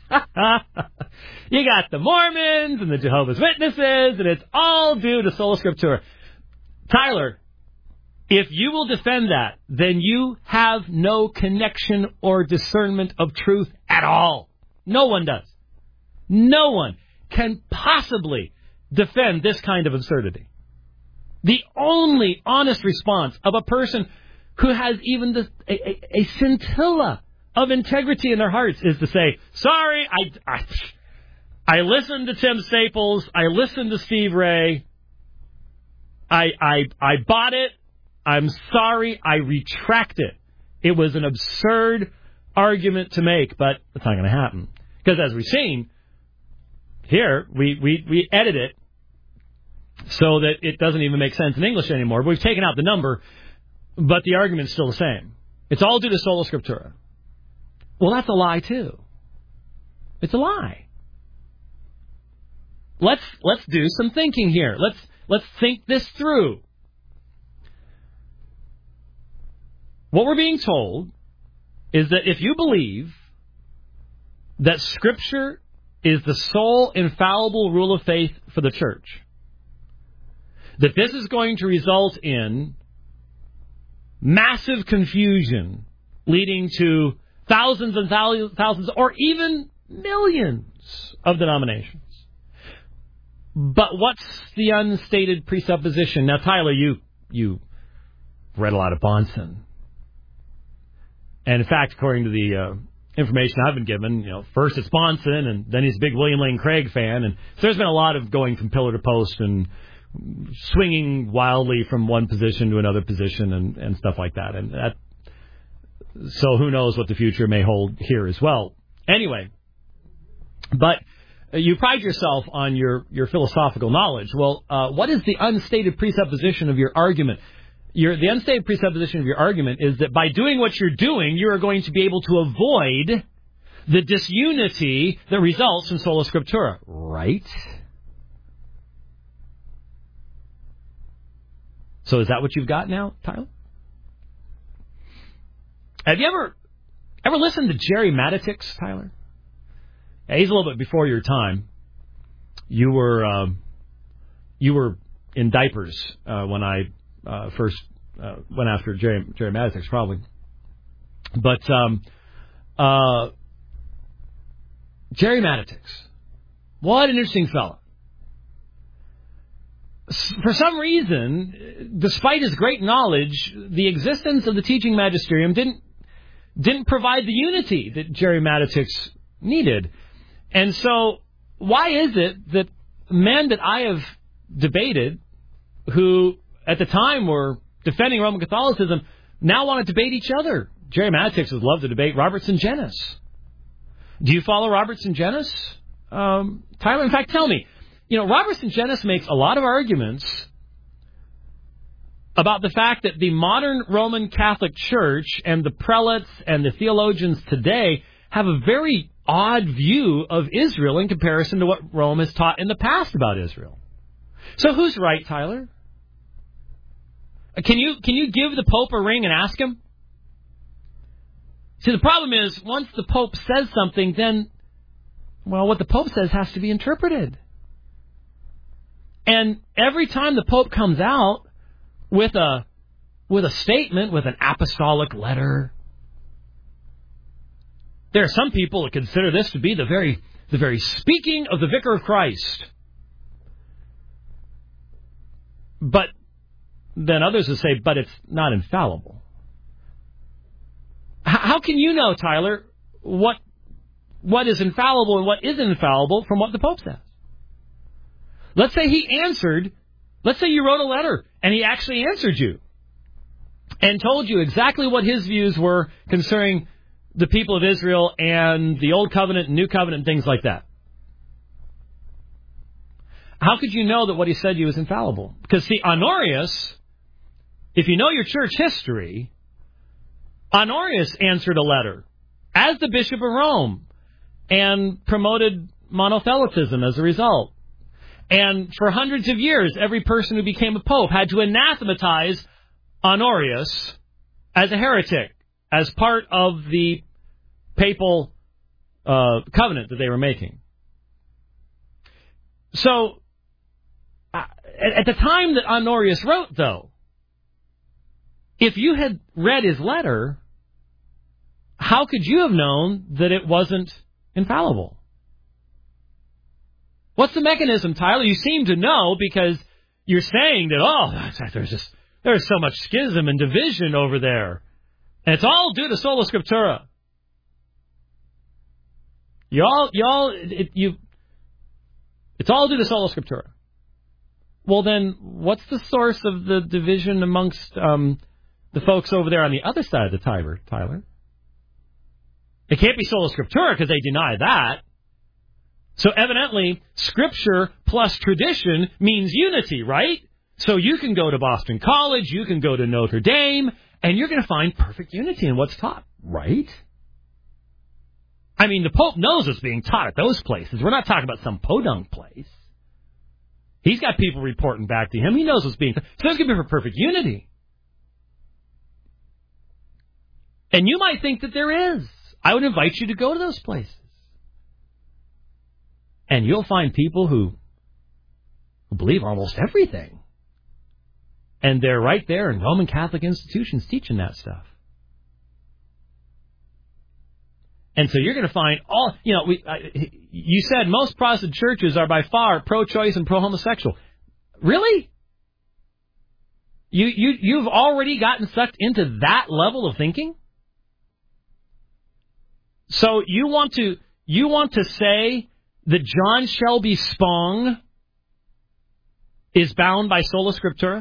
You got the Mormons and the Jehovah's Witnesses, and it's all due to Sola Scriptura. Tyler, if you will defend that, then you have no connection or discernment of truth at all. No one does. No one can possibly defend this kind of absurdity. The only honest response of a person who has even the, a, a, a scintilla of integrity in their hearts is to say, sorry, I, I, I listened to Tim Staples, I listened to Steve Ray, I, I, I bought it, I'm sorry, I retract it. It was an absurd argument to make, but it's not going to happen. Because as we've seen, here, we, we, we edit it so that it doesn't even make sense in English anymore. We've taken out the number, but the argument's still the same. It's all due to Sola Scriptura. Well, that's a lie, too. It's a lie. Let's let's do some thinking here. Let's let's think this through. What we're being told is that if you believe that Scripture is the sole infallible rule of faith for the church, that this is going to result in massive confusion leading to thousands and thousands or even millions of denominations. But what's the unstated presupposition? Now, Tyler, you you read a lot of Bahnsen. And in fact, according to the uh, information I've been given, you know, first it's Bahnsen, and then he's a big William Lane Craig fan. And so there's been a lot of going from pillar to post and swinging wildly from one position to another position and, and stuff like that. And that, so who knows what the future may hold here as well. Anyway, but you pride yourself on your, your philosophical knowledge. Well, uh, what is the unstated presupposition of your argument? Your, the unstated presupposition of your argument is that by doing what you're doing, you are going to be able to avoid the disunity that results from Sola Scriptura. Right? So is that what you've got now, Tyler? Have you ever ever listened to Jerry Matitix, Tyler? Yeah, he's a little bit before your time. You were uh, you were in diapers uh, when I uh, first uh, went after Jerry, Jerry Matitix, probably. But um, uh, Jerry Matitix, what an interesting fellow. For some reason, despite his great knowledge, the existence of the teaching magisterium didn't didn't provide the unity that Jerry Matitix needed. And so, why is it that men that I have debated, who at the time were defending Roman Catholicism, now want to debate each other? Jerry Matitix would love to debate Robertson Jennis. Do you follow Robertson Jennis, um, Tyler? In fact, tell me. You know, Robertson Jennis makes a lot of arguments about the fact that the modern Roman Catholic Church and the prelates and the theologians today have a very odd view of Israel in comparison to what Rome has taught in the past about Israel. So who's right, Tyler? Can you can you give the Pope a ring and ask him? See, the problem is, once the Pope says something, then, well, what the Pope says has to be interpreted. And every time the Pope comes out with a with a statement, with an apostolic letter, there are some people that consider this to be the very the very speaking of the Vicar of Christ. But then others will say, but it's not infallible. H- how can you know, Tyler, what what is infallible and what isn't infallible from what the Pope says? Let's say he answered, let's say you wrote a letter and he actually answered you and told you exactly what his views were concerning the people of Israel and the Old Covenant and New Covenant and things like that. How could you know that what he said to you was infallible? Because, see, Honorius, if you know your church history, Honorius answered a letter as the Bishop of Rome and promoted monothelitism as a result. And for hundreds of years, every person who became a pope had to anathematize Honorius as a heretic, as part of the papal uh, covenant that they were making. So, uh, at the time that Honorius wrote, though, if you had read his letter, how could you have known that it wasn't infallible? What's the mechanism, Tyler? You seem to know because you're saying that, oh, there's just there's so much schism and division over there. And it's all due to Sola Scriptura. Y'all, y'all, it, you, it's all due to Sola Scriptura. Well, then, what's the source of the division amongst um, the folks over there on the other side of the Tiber, Tyler? It can't be Sola Scriptura because they deny that. So evidently, Scripture plus tradition means unity, right? So you can go to Boston College, you can go to Notre Dame, and you're going to find perfect unity in what's taught, right? I mean, the Pope knows what's being taught at those places. We're not talking about some podunk place. He's got people reporting back to him. He knows what's being taught. So there's going to be perfect unity. And you might think that there is. I would invite you to go to those places. And you'll find people who, who believe almost everything. And they're right there in Roman Catholic institutions teaching that stuff. And so you're going to find all, you know, we, I, you said most Protestant churches are by far pro-choice and pro-homosexual. Really? You, you, you've already gotten sucked into that level of thinking? So you want to, you want to say that John Shelby Spong is bound by Sola Scriptura?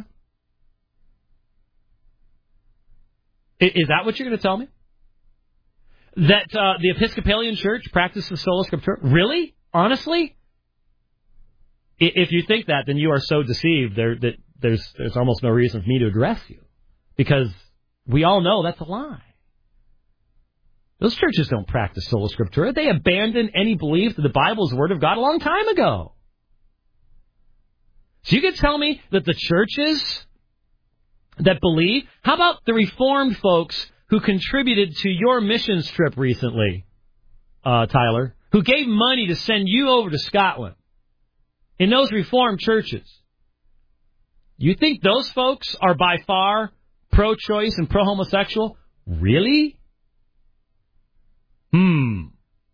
Is that what you're going to tell me? That uh, the Episcopalian Church practices Sola Scriptura? Really? Honestly? If you think that, then you are so deceived there that there's there's almost no reason for me to address you. Because we all know that's a lie. Those churches don't practice Sola Scriptura. They abandoned any belief that the Bible is the Word of God a long time ago. So you can tell me that the churches that believe, how about the Reformed folks who contributed to your missions trip recently, uh, Tyler, who gave money to send you over to Scotland in those Reformed churches? You think those folks are by far pro-choice and pro-homosexual? Really? Hmm.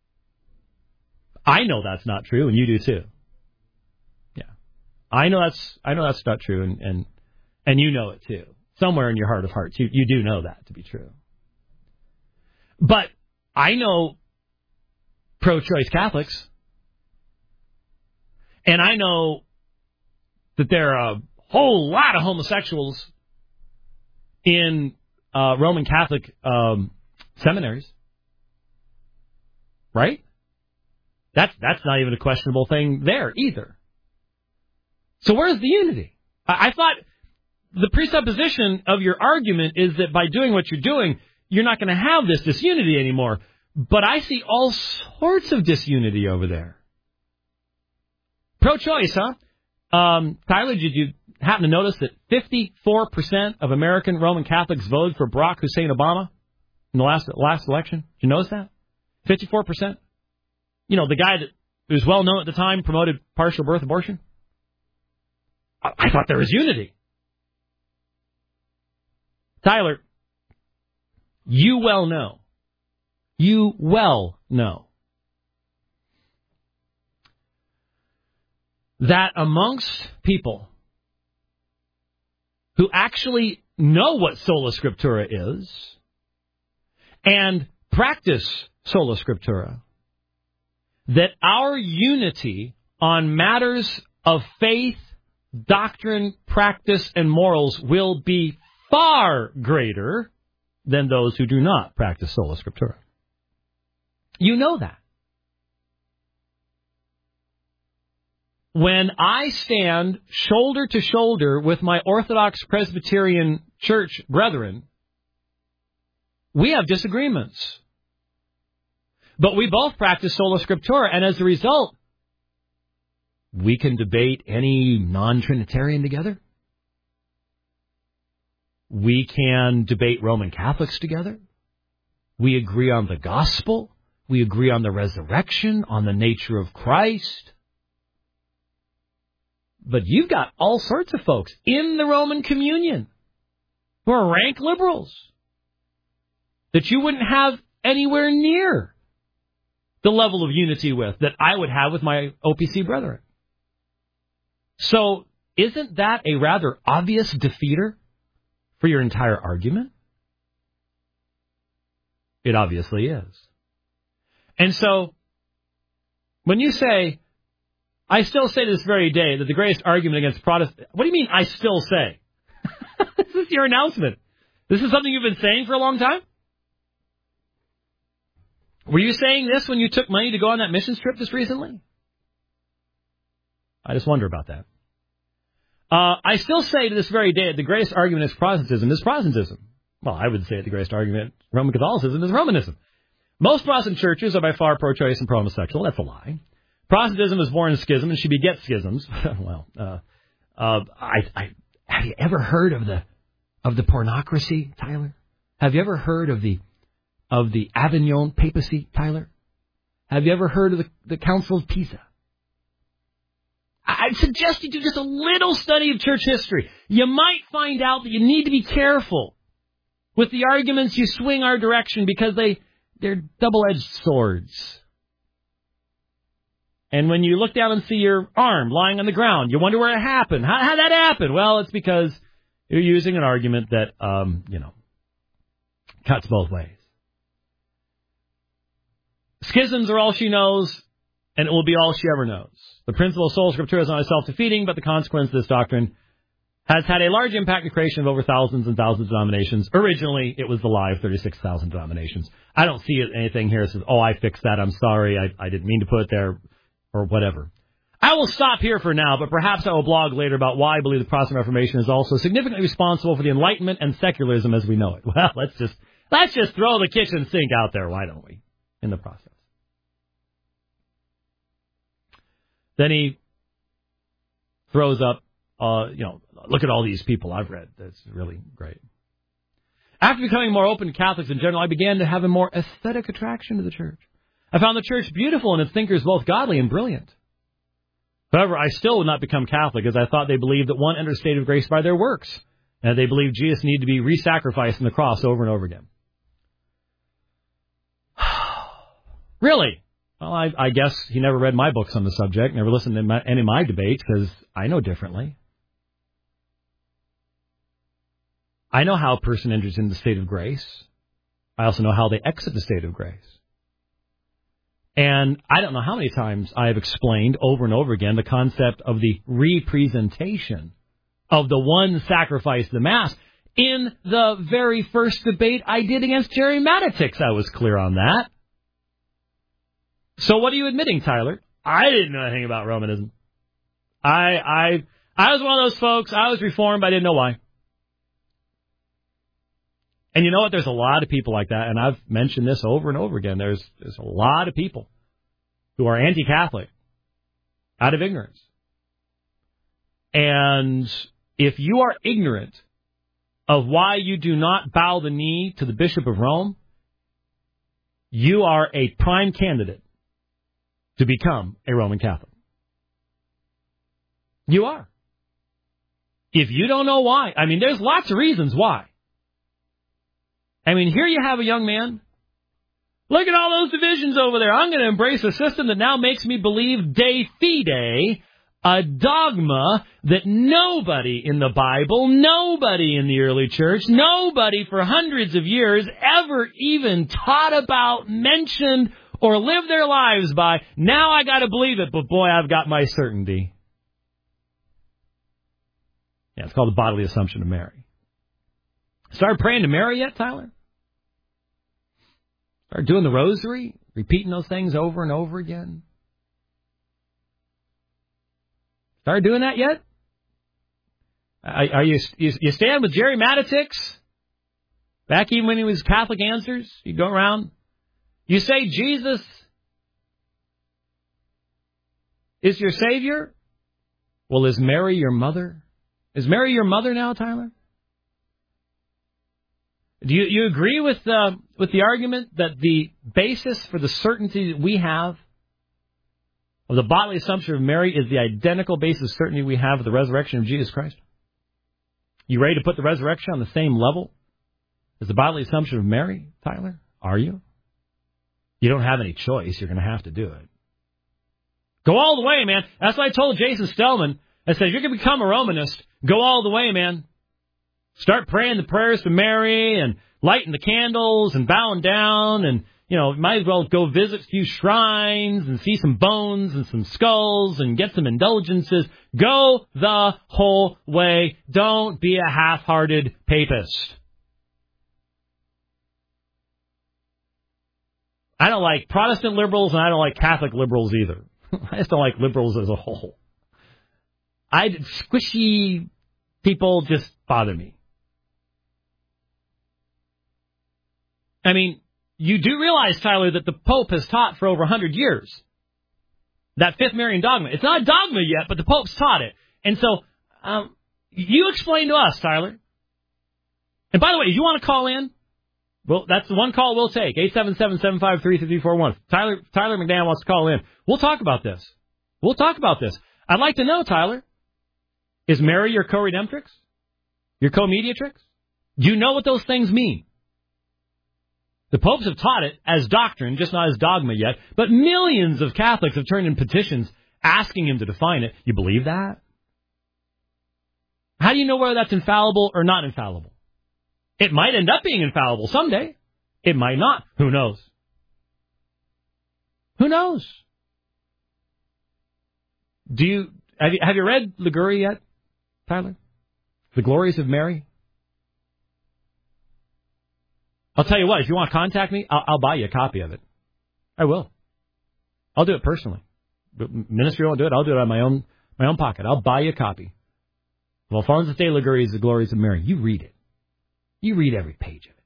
I know that's not true, and you do too. Yeah. I know that's I know that's not true, and, and, and you know it too. Somewhere in your heart of hearts, you, you do know that to be true. But I know pro-choice Catholics, and I know that there are a whole lot of homosexuals in uh, Roman Catholic um, seminaries. Right? That's that's not even a questionable thing there either. So where's the unity? I, I thought the presupposition of your argument is that by doing what you're doing, you're not going to have this disunity anymore. But I see all sorts of disunity over there. Pro-choice, huh? Um, Tyler, did you happen to notice that fifty-four percent of American Roman Catholics voted for Barack Hussein Obama in the last last election? Did you notice that? fifty-four percent? You know, the guy that was well known at the time promoted partial birth abortion? I, I thought there was unity. Tyler, you well know. You well know that amongst people who actually know what Sola Scriptura is and practice Sola Scriptura, that our unity on matters of faith, doctrine, practice, and morals will be far greater than those who do not practice Sola Scriptura. You know that. When I stand shoulder to shoulder with my Orthodox Presbyterian Church brethren, we have disagreements. But we both practice Sola Scriptura, and as a result, we can debate any non-Trinitarian together. We can debate Roman Catholics together. We agree on the gospel. We agree on the resurrection, on the nature of Christ. But you've got all sorts of folks in the Roman communion who are rank liberals that you wouldn't have anywhere near the level of unity with that I would have with my O P C brethren. So isn't that a rather obvious defeater for your entire argument? It obviously is. And so, when you say, I still say to this very day that the greatest argument against Protestant... What do you mean, I still say? This is your announcement. This is something you've been saying for a long time? Were you saying this when you took money to go on that missions trip just recently? I just wonder about that. Uh, I still say to this very day that the greatest argument against Protestantism is Protestantism. Well, I would say the greatest argument Roman Catholicism is Romanism. Most Protestant churches are by far pro-choice and pro-homosexual. That's a lie. Protestantism is born in schism and she begets schisms. well, uh, uh, I, I, have you ever heard of the of the pornocracy, Tyler? Have you ever heard of the of the Avignon papacy, Tyler? Have you ever heard of the, the Council of Pisa? I'd suggest you do just a little study of church history. You might find out that you need to be careful with the arguments you swing our direction because they, they're double-edged swords. And when you look down and see your arm lying on the ground, you wonder where it happened. How did that happen? Well, it's because you're using an argument that, um, you know, cuts both ways. Schisms are all she knows, and it will be all she ever knows. The principle of Sola Scriptura is not self-defeating, but the consequence of this doctrine has had a large impact in the creation of over thousands and thousands of denominations. Originally, it was the lie of thirty-six thousand denominations. I don't see anything here that says, oh, I fixed that, I'm sorry, I, I didn't mean to put it there, or whatever. I will stop here for now, but perhaps I will blog later about why I believe the Protestant Reformation is also significantly responsible for the Enlightenment and secularism as we know it. Well, let's just let's just throw the kitchen sink out there, why don't we, in the process. Then he throws up, uh, you know, look at all these people I've read. That's really great. After becoming more open to Catholics in general, I began to have a more aesthetic attraction to the church. I found the church beautiful and its thinkers both godly and brilliant. However, I still would not become Catholic as I thought they believed that one entered a state of grace by their works, and they believed Jesus needed to be re-sacrificed on the cross over and over again. Really? Well, I, I guess he never read my books on the subject, never listened to my, any of my debates, because I know differently. I know how a person enters into the state of grace. I also know how they exit the state of grace. And I don't know how many times I have explained over and over again the concept of the representation of the one sacrifice, the Mass. In the very first debate I did against Jerry Matitix, I was clear on that. So what are you admitting, Tyler? I didn't know anything about Romanism. I I I was one of those folks. I was Reformed, but I didn't know why. And you know what? There's a lot of people like that, and I've mentioned this over and over again. There's there's a lot of people who are anti-Catholic out of ignorance. And if you are ignorant of why you do not bow the knee to the Bishop of Rome, you are a prime candidate to become a Roman Catholic. You are. If you don't know why, I mean, there's lots of reasons why. I mean, here you have a young man. Look at all those divisions over there. I'm going to embrace a system that now makes me believe de fide, a dogma that nobody in the Bible, nobody in the early church, nobody for hundreds of years ever even taught about, mentioned, or lived their lives by. Now I got to believe it, but boy, I've got my certainty. Yeah, it's called the bodily assumption of Mary. Started praying to Mary yet, Tyler? Started doing the rosary, repeating those things over and over again? Started doing that yet? Are, are you, you you stand with Jerry Matitix? Back even when he was Catholic Answers, you go around. You say Jesus is your Savior? Well, is Mary your mother? Is Mary your mother now, Tyler? Do you, you agree with uh, with the argument that the basis for the certainty that we have of the bodily assumption of Mary is the identical basis of certainty we have of the resurrection of Jesus Christ? You ready to put the resurrection on the same level as the bodily assumption of Mary, Tyler? Are you? You don't have any choice. You're going to have to do it. Go all the way, man. That's what I told Jason Stellman. I said, if you're going to become a Romanist, go all the way, man. Start praying the prayers to Mary and lighting the candles and bowing down and, you know, might as well go visit a few shrines and see some bones and some skulls and get some indulgences. Go the whole way. Don't be a half-hearted papist. I don't like Protestant liberals and I don't like Catholic liberals either. I just don't like liberals as a whole. I squishy people just bother me. I mean, you do realize, Tyler, that the Pope has taught for over one hundred years that fifth Marian dogma. It's not a dogma yet, but the Pope's taught it. And so, um, you explain to us, Tyler. And by the way, if you want to call in, well, that's the one call we'll take. eight seven seven, seven five three, three four one. Tyler, Tyler McDaniel wants to call in. We'll talk about this. We'll talk about this. I'd like to know, Tyler, is Mary your co-redemptrix? Your co-mediatrix? Do you know what those things mean? The popes have taught it as doctrine, just not as dogma yet, but millions of Catholics have turned in petitions asking him to define it. You believe that? How do you know whether that's infallible or not infallible? It might end up being infallible someday. It might not. Who knows? Who knows? Do you have you, have you read Liguori yet, Tyler? The Glories of Mary? I'll tell you what, if you want to contact me, I'll, I'll buy you a copy of it. I will. I'll do it personally. Ministry won't do it. I'll do it out of my own my own pocket. I'll buy you a copy of Alphonsus de Liguori's The Glories of Mary. You read it. You read every page of it.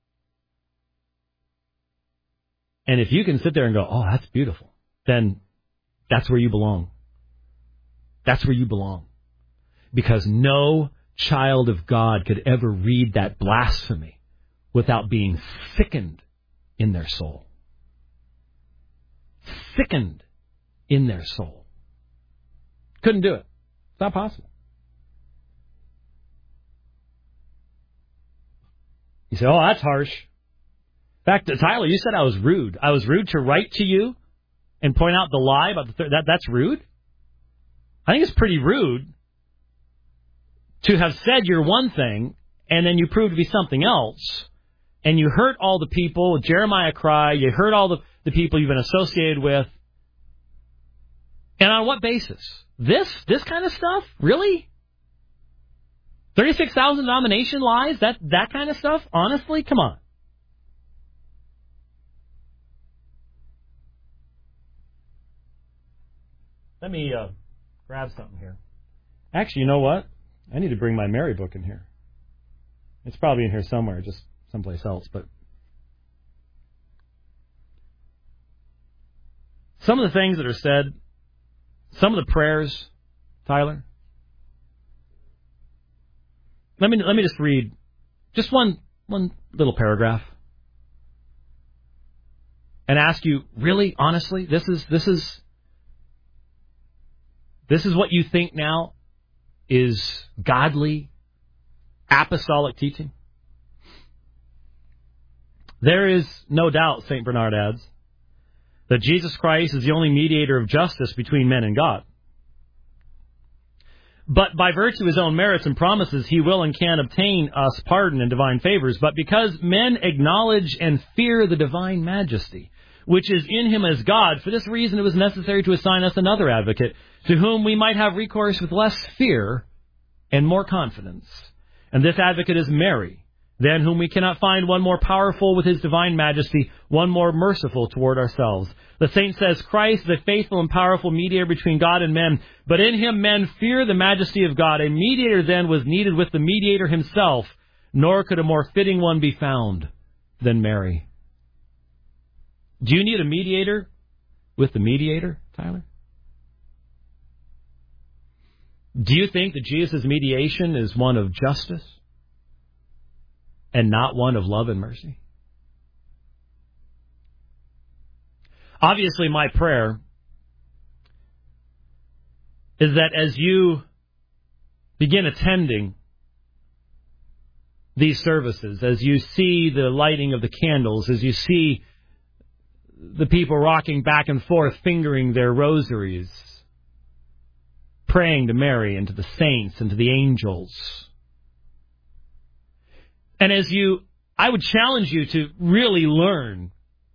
And if you can sit there and go, oh, that's beautiful, then that's where you belong. That's where you belong. Because no child of God could ever read that blasphemy without being sickened in their soul. Sickened in their soul. Couldn't do it. It's not possible. You say, oh, that's harsh. In fact, Tyler, you said I was rude. I was rude to write to you and point out the lie about the third. That, that's rude? I think it's pretty rude to have said you're one thing and then you prove to be something else. And you hurt all the people, Jeremiah Cry, you hurt all the, the people you've been associated with. And on what basis? This? This kind of stuff? Really? thirty-six thousand denomination lies? That, that kind of stuff? Honestly? Come on. Let me uh, grab something here. Actually, you know what? I need to bring my Mary book in here. It's probably in here somewhere. Just someplace else, but some of the things that are said, some of the prayers, Tyler. Let me let me just read just one one little paragraph and ask you, really, honestly, this is this is this is what you think now is godly apostolic teaching? There is no doubt, Saint Bernard adds, that Jesus Christ is the only mediator of justice between men and God. But by virtue of his own merits and promises, he will and can obtain us pardon and divine favors. But because men acknowledge and fear the divine majesty, which is in him as God, for this reason it was necessary to assign us another advocate, to whom we might have recourse with less fear and more confidence. And this advocate is Mary, than whom we cannot find one more powerful with his divine majesty, one more merciful toward ourselves. The saint says, Christ is a faithful and powerful mediator between God and men, but in him men fear the majesty of God. A mediator then was needed with the mediator himself, nor could a more fitting one be found than Mary. Do you need a mediator with the mediator, Tyler? Do you think that Jesus' mediation is one of justice and not one of love and mercy? Obviously, my prayer is that as you begin attending these services, as you see the lighting of the candles, as you see the people rocking back and forth, fingering their rosaries, praying to Mary and to the saints and to the angels, and as you, I would challenge you to really learn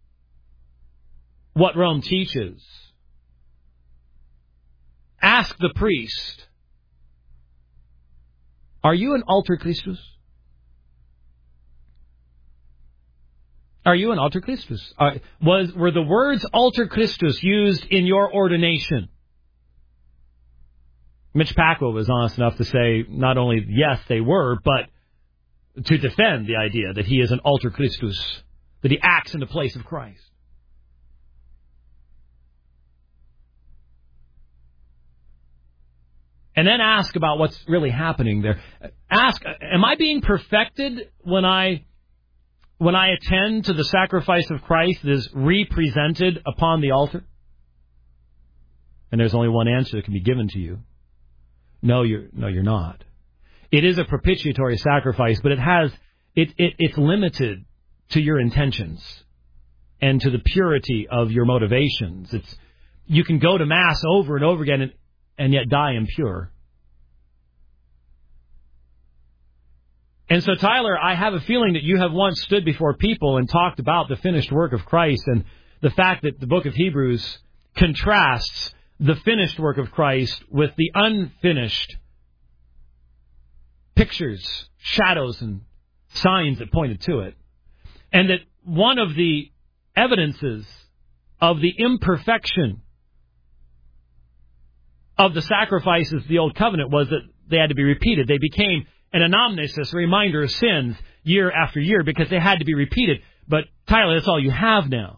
what Rome teaches. Ask the priest, are you an alter Christus? Are you an alter Christus? Uh, was were the words alter Christus used in your ordination? Mitch Pacwa was honest enough to say not only yes, they were, but to defend the idea that he is an alter Christus, that he acts in the place of Christ. And then ask about what's really happening there. Ask, am I being perfected when I when I attend to the sacrifice of Christ that is represented upon the altar? And there's only one answer that can be given to you. No, you're no, you're not. It is a propitiatory sacrifice, but it has it, it it's limited to your intentions and to the purity of your motivations. It's you can go to Mass over and over again and, and yet die impure. And so, Tyler, I have a feeling that you have once stood before people and talked about the finished work of Christ and the fact that the book of Hebrews contrasts the finished work of Christ with the unfinished pictures, shadows, and signs that pointed to it. And that one of the evidences of the imperfection of the sacrifices of the Old Covenant was that they had to be repeated. They became an anamnesis, a reminder of sins year after year because they had to be repeated. But, Tyler, that's all you have now.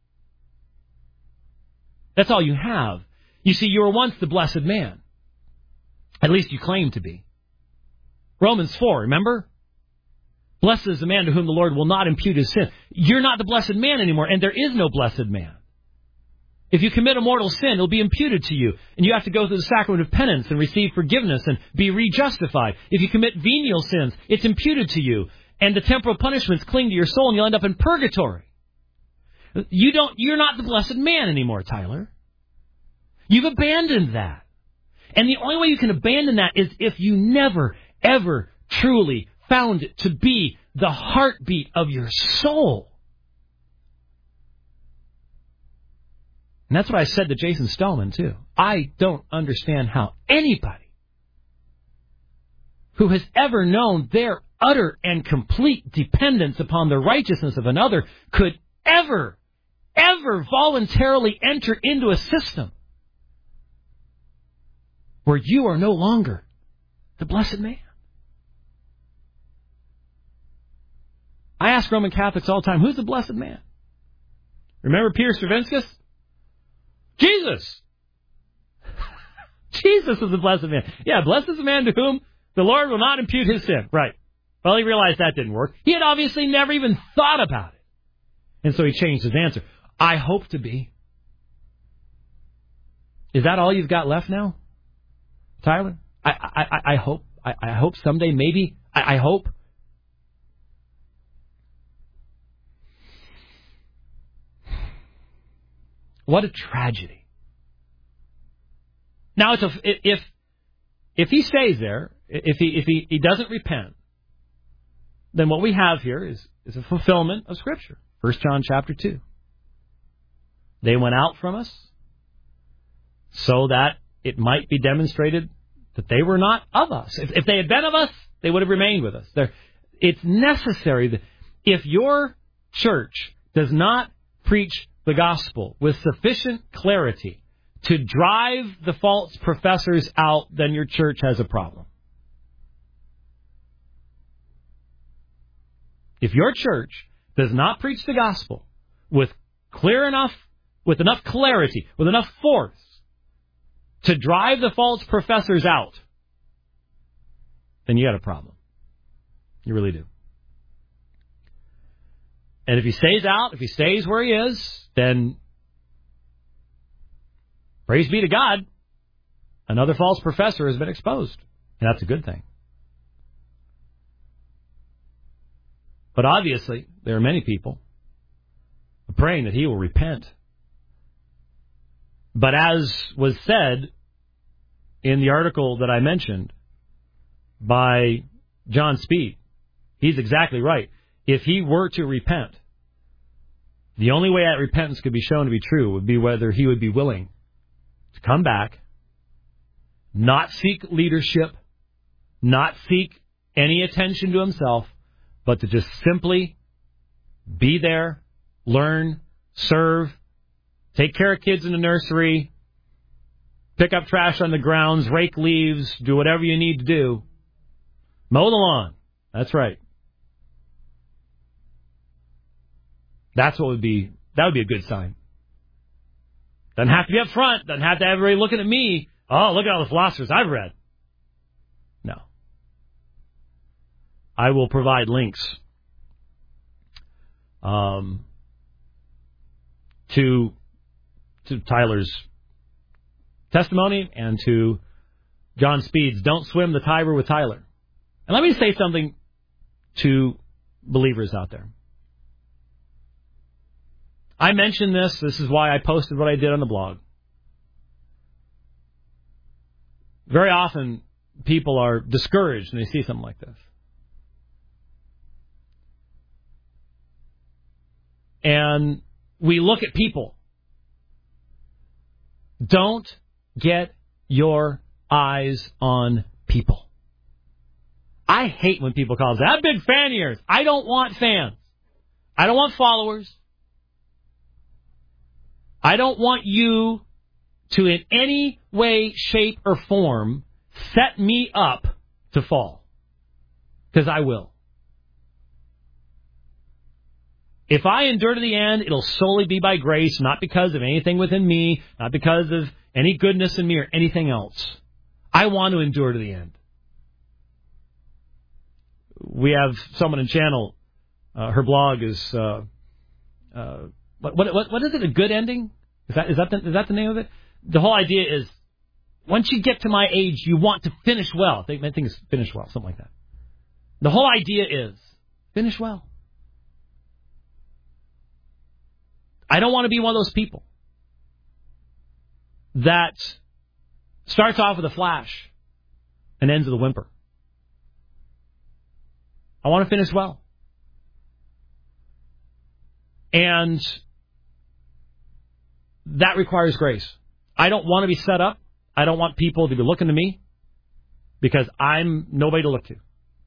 That's all you have. You see, you were once the blessed man. At least you claim to be. Romans four, remember? Blessed is the man to whom the Lord will not impute his sin. You're not the blessed man anymore, and there is no blessed man. If you commit a mortal sin, it'll be imputed to you, and you have to go through the sacrament of penance and receive forgiveness and be rejustified. If you commit venial sins, it's imputed to you, and the temporal punishments cling to your soul, and you'll end up in purgatory. You don't, you're not the blessed man anymore, Tyler. You've abandoned that. And the only way you can abandon that is if you never, ever truly found it to be the heartbeat of your soul. And that's what I said to Jason Stellman, too. I don't understand how anybody who has ever known their utter and complete dependence upon the righteousness of another could ever, ever voluntarily enter into a system where you are no longer the blessed man. I ask Roman Catholics all the time, who's the blessed man? Remember Peter Stravinskas? Jesus! Jesus is the blessed man. Yeah, blessed is the man to whom the Lord will not impute his sin. Right. Well, he realized that didn't work. He had obviously never even thought about it. And so he changed his answer. I hope to be. Is that all you've got left now, Tyler? I I, I hope. I, I hope someday, maybe. I, I hope. What a tragedy. Now, it's a, if if he stays there, if he if he, he doesn't repent, then what we have here is, is a fulfillment of Scripture. First John chapter two. They went out from us so that it might be demonstrated that they were not of us. If, if they had been of us, they would have remained with us. They're, it's necessary that if your church does not preach the gospel with sufficient clarity to drive the false professors out, then your church has a problem. If your church does not preach the gospel with clear enough, with enough clarity, with enough force to drive the false professors out, then you got a problem. You really do. And if he stays out, if he stays where he is, then praise be to God, another false professor has been exposed. And that's a good thing. But obviously, there are many people praying that he will repent. But as was said in the article that I mentioned by John Speed, he's exactly right. If he were to repent, the only way that repentance could be shown to be true would be whether he would be willing to come back, not seek leadership, not seek any attention to himself, but to just simply be there, learn, serve, take care of kids in the nursery, pick up trash on the grounds, rake leaves, do whatever you need to do. Mow the lawn. That's right. That's what would be, that would be a good sign. Doesn't have to be up front. Doesn't have to have everybody looking at me. Oh, look at all the philosophers I've read. No. I will provide links um, to to Tyler's testimony and to John Speed's Don't Swim the Tiber with Tyler. And let me say something to believers out there. I mentioned this. This is why I posted what I did on the blog. Very often, people are discouraged when they see something like this. And we look at people. Don't get your eyes on people. I hate when people call us, I'm a big fan of yours. I don't want fans. I don't want followers. I don't want you to in any way, shape, or form set me up to fall. Because I will. If I endure to the end, it'll solely be by grace, not because of anything within me, not because of any goodness in me or anything else. I want to endure to the end. We have someone in channel. Uh, her blog is uh, uh, what, what what is it? A good ending? Is that is that the, is that the name of it? The whole idea is once you get to my age, you want to finish well. I think I think it's finish well, something like that. The whole idea is finish well. I don't want to be one of those people that starts off with a flash and ends with a whimper. I want to finish well. And that requires grace. I don't want to be set up. I don't want people to be looking to me because I'm nobody to look to.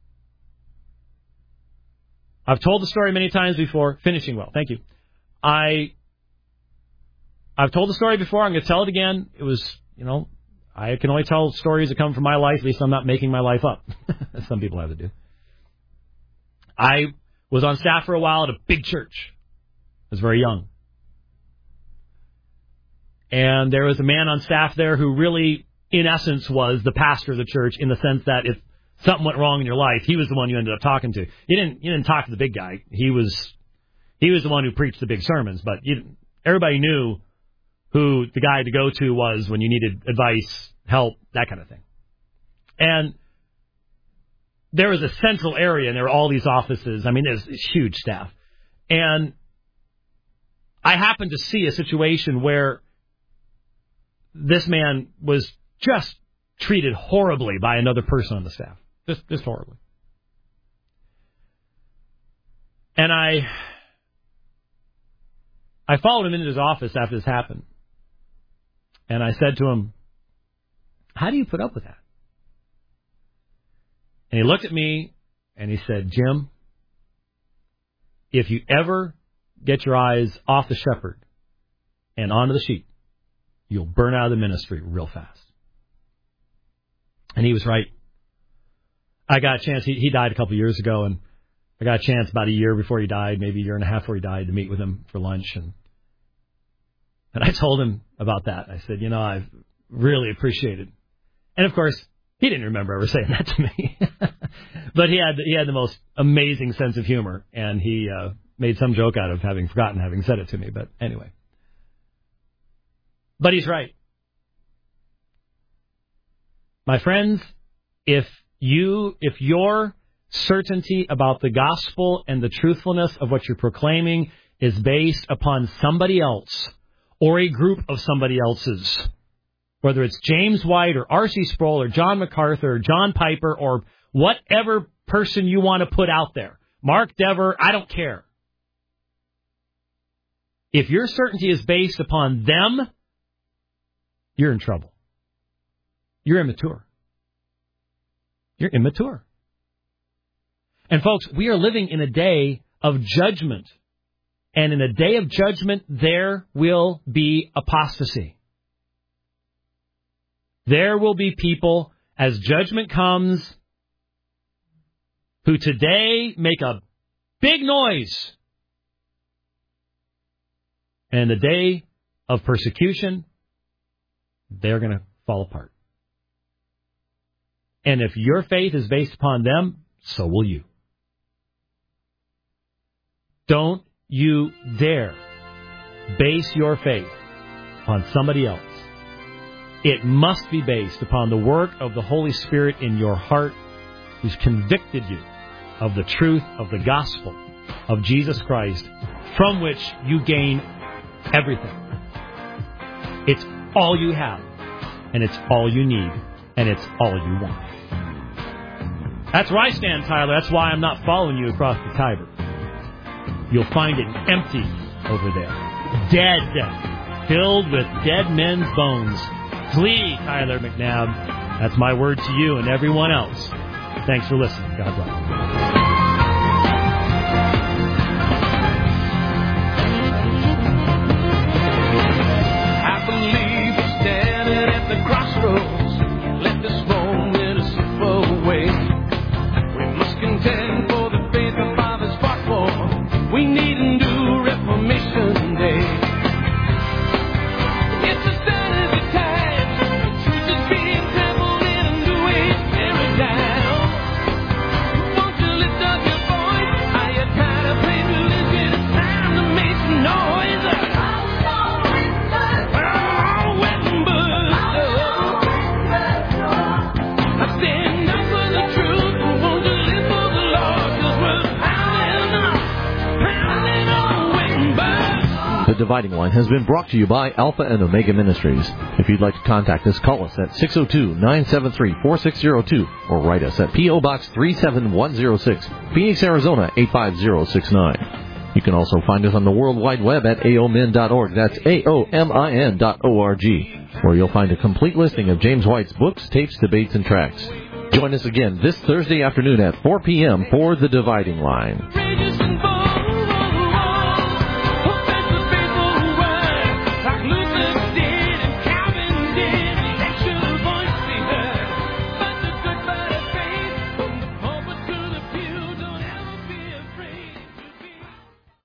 I've told the story many times before. Finishing well. Thank you. I, I've told the story before. I'm going to tell it again. It was, you know, I can only tell stories that come from my life. At least I'm not making my life up. Some people have to do. I was on staff for a while at a big church. I was very young. And there was a man on staff there who really, in essence, was the pastor of the church in the sense that if something went wrong in your life, he was the one you ended up talking to. You didn't you didn't talk to the big guy. He was he was the one who preached the big sermons, but you, everybody knew who the guy to go to was when you needed advice, help, that kind of thing. And there was a central area, and there were all these offices. I mean, there's this huge staff. And I happened to see a situation where this man was just treated horribly by another person on the staff. Just, just horribly. And I, I followed him into his office after this happened. And I said to him, how do you put up with that? And he looked at me and he said, Jim, if you ever get your eyes off the shepherd and onto the sheep, you'll burn out of the ministry real fast. And he was right. I got a chance. He, he died a couple of years ago, and I got a chance about a year before he died, maybe a year and a half before he died, to meet with him for lunch. And and I told him about that. I said, you know, I've really appreciated. And of course, he didn't remember ever saying that to me. But he had he had the most amazing sense of humor, and he uh, made some joke out of having forgotten having said it to me. But anyway. But he's right. My friends, if you, if your certainty about the gospel and the truthfulness of what you're proclaiming is based upon somebody else or a group of somebody else's, whether it's James White or R C Sproul or John MacArthur or John Piper or whatever person you want to put out there, Mark Dever, I don't care. If your certainty is based upon them, you're in trouble. You're immature. You're immature. And folks, we are living in a day of judgment. And in a day of judgment, there will be apostasy. There will be people, as judgment comes, who today make a big noise. And in the day of persecution, they're going to fall apart. And if your faith is based upon them, so will you. Don't you dare base your faith upon somebody else. It must be based upon the work of the Holy Spirit in your heart, who's convicted you of the truth of the gospel of Jesus Christ, from which you gain everything. It's all you have, and it's all you need, and it's all you want. That's where I stand, Tyler. That's why I'm not following you across the Tiber. You'll find it empty over there. Dead. Filled with dead men's bones. Flee, Tyler McNabb. That's my word to you and everyone else. Thanks for listening. God bless. The Dividing Line has been brought to you by Alpha and Omega Ministries. If you'd like to contact us, call us at six oh two, nine seven three, four six oh two or write us at P O. Box three seven one oh six, Phoenix, Arizona eight five zero six nine. You can also find us on the World Wide Web at A O M I N dot org. That's A O M I N dot O R G, where you'll find a complete listing of James White's books, tapes, debates, and tracts. Join us again this Thursday afternoon at four p.m. for The Dividing Line.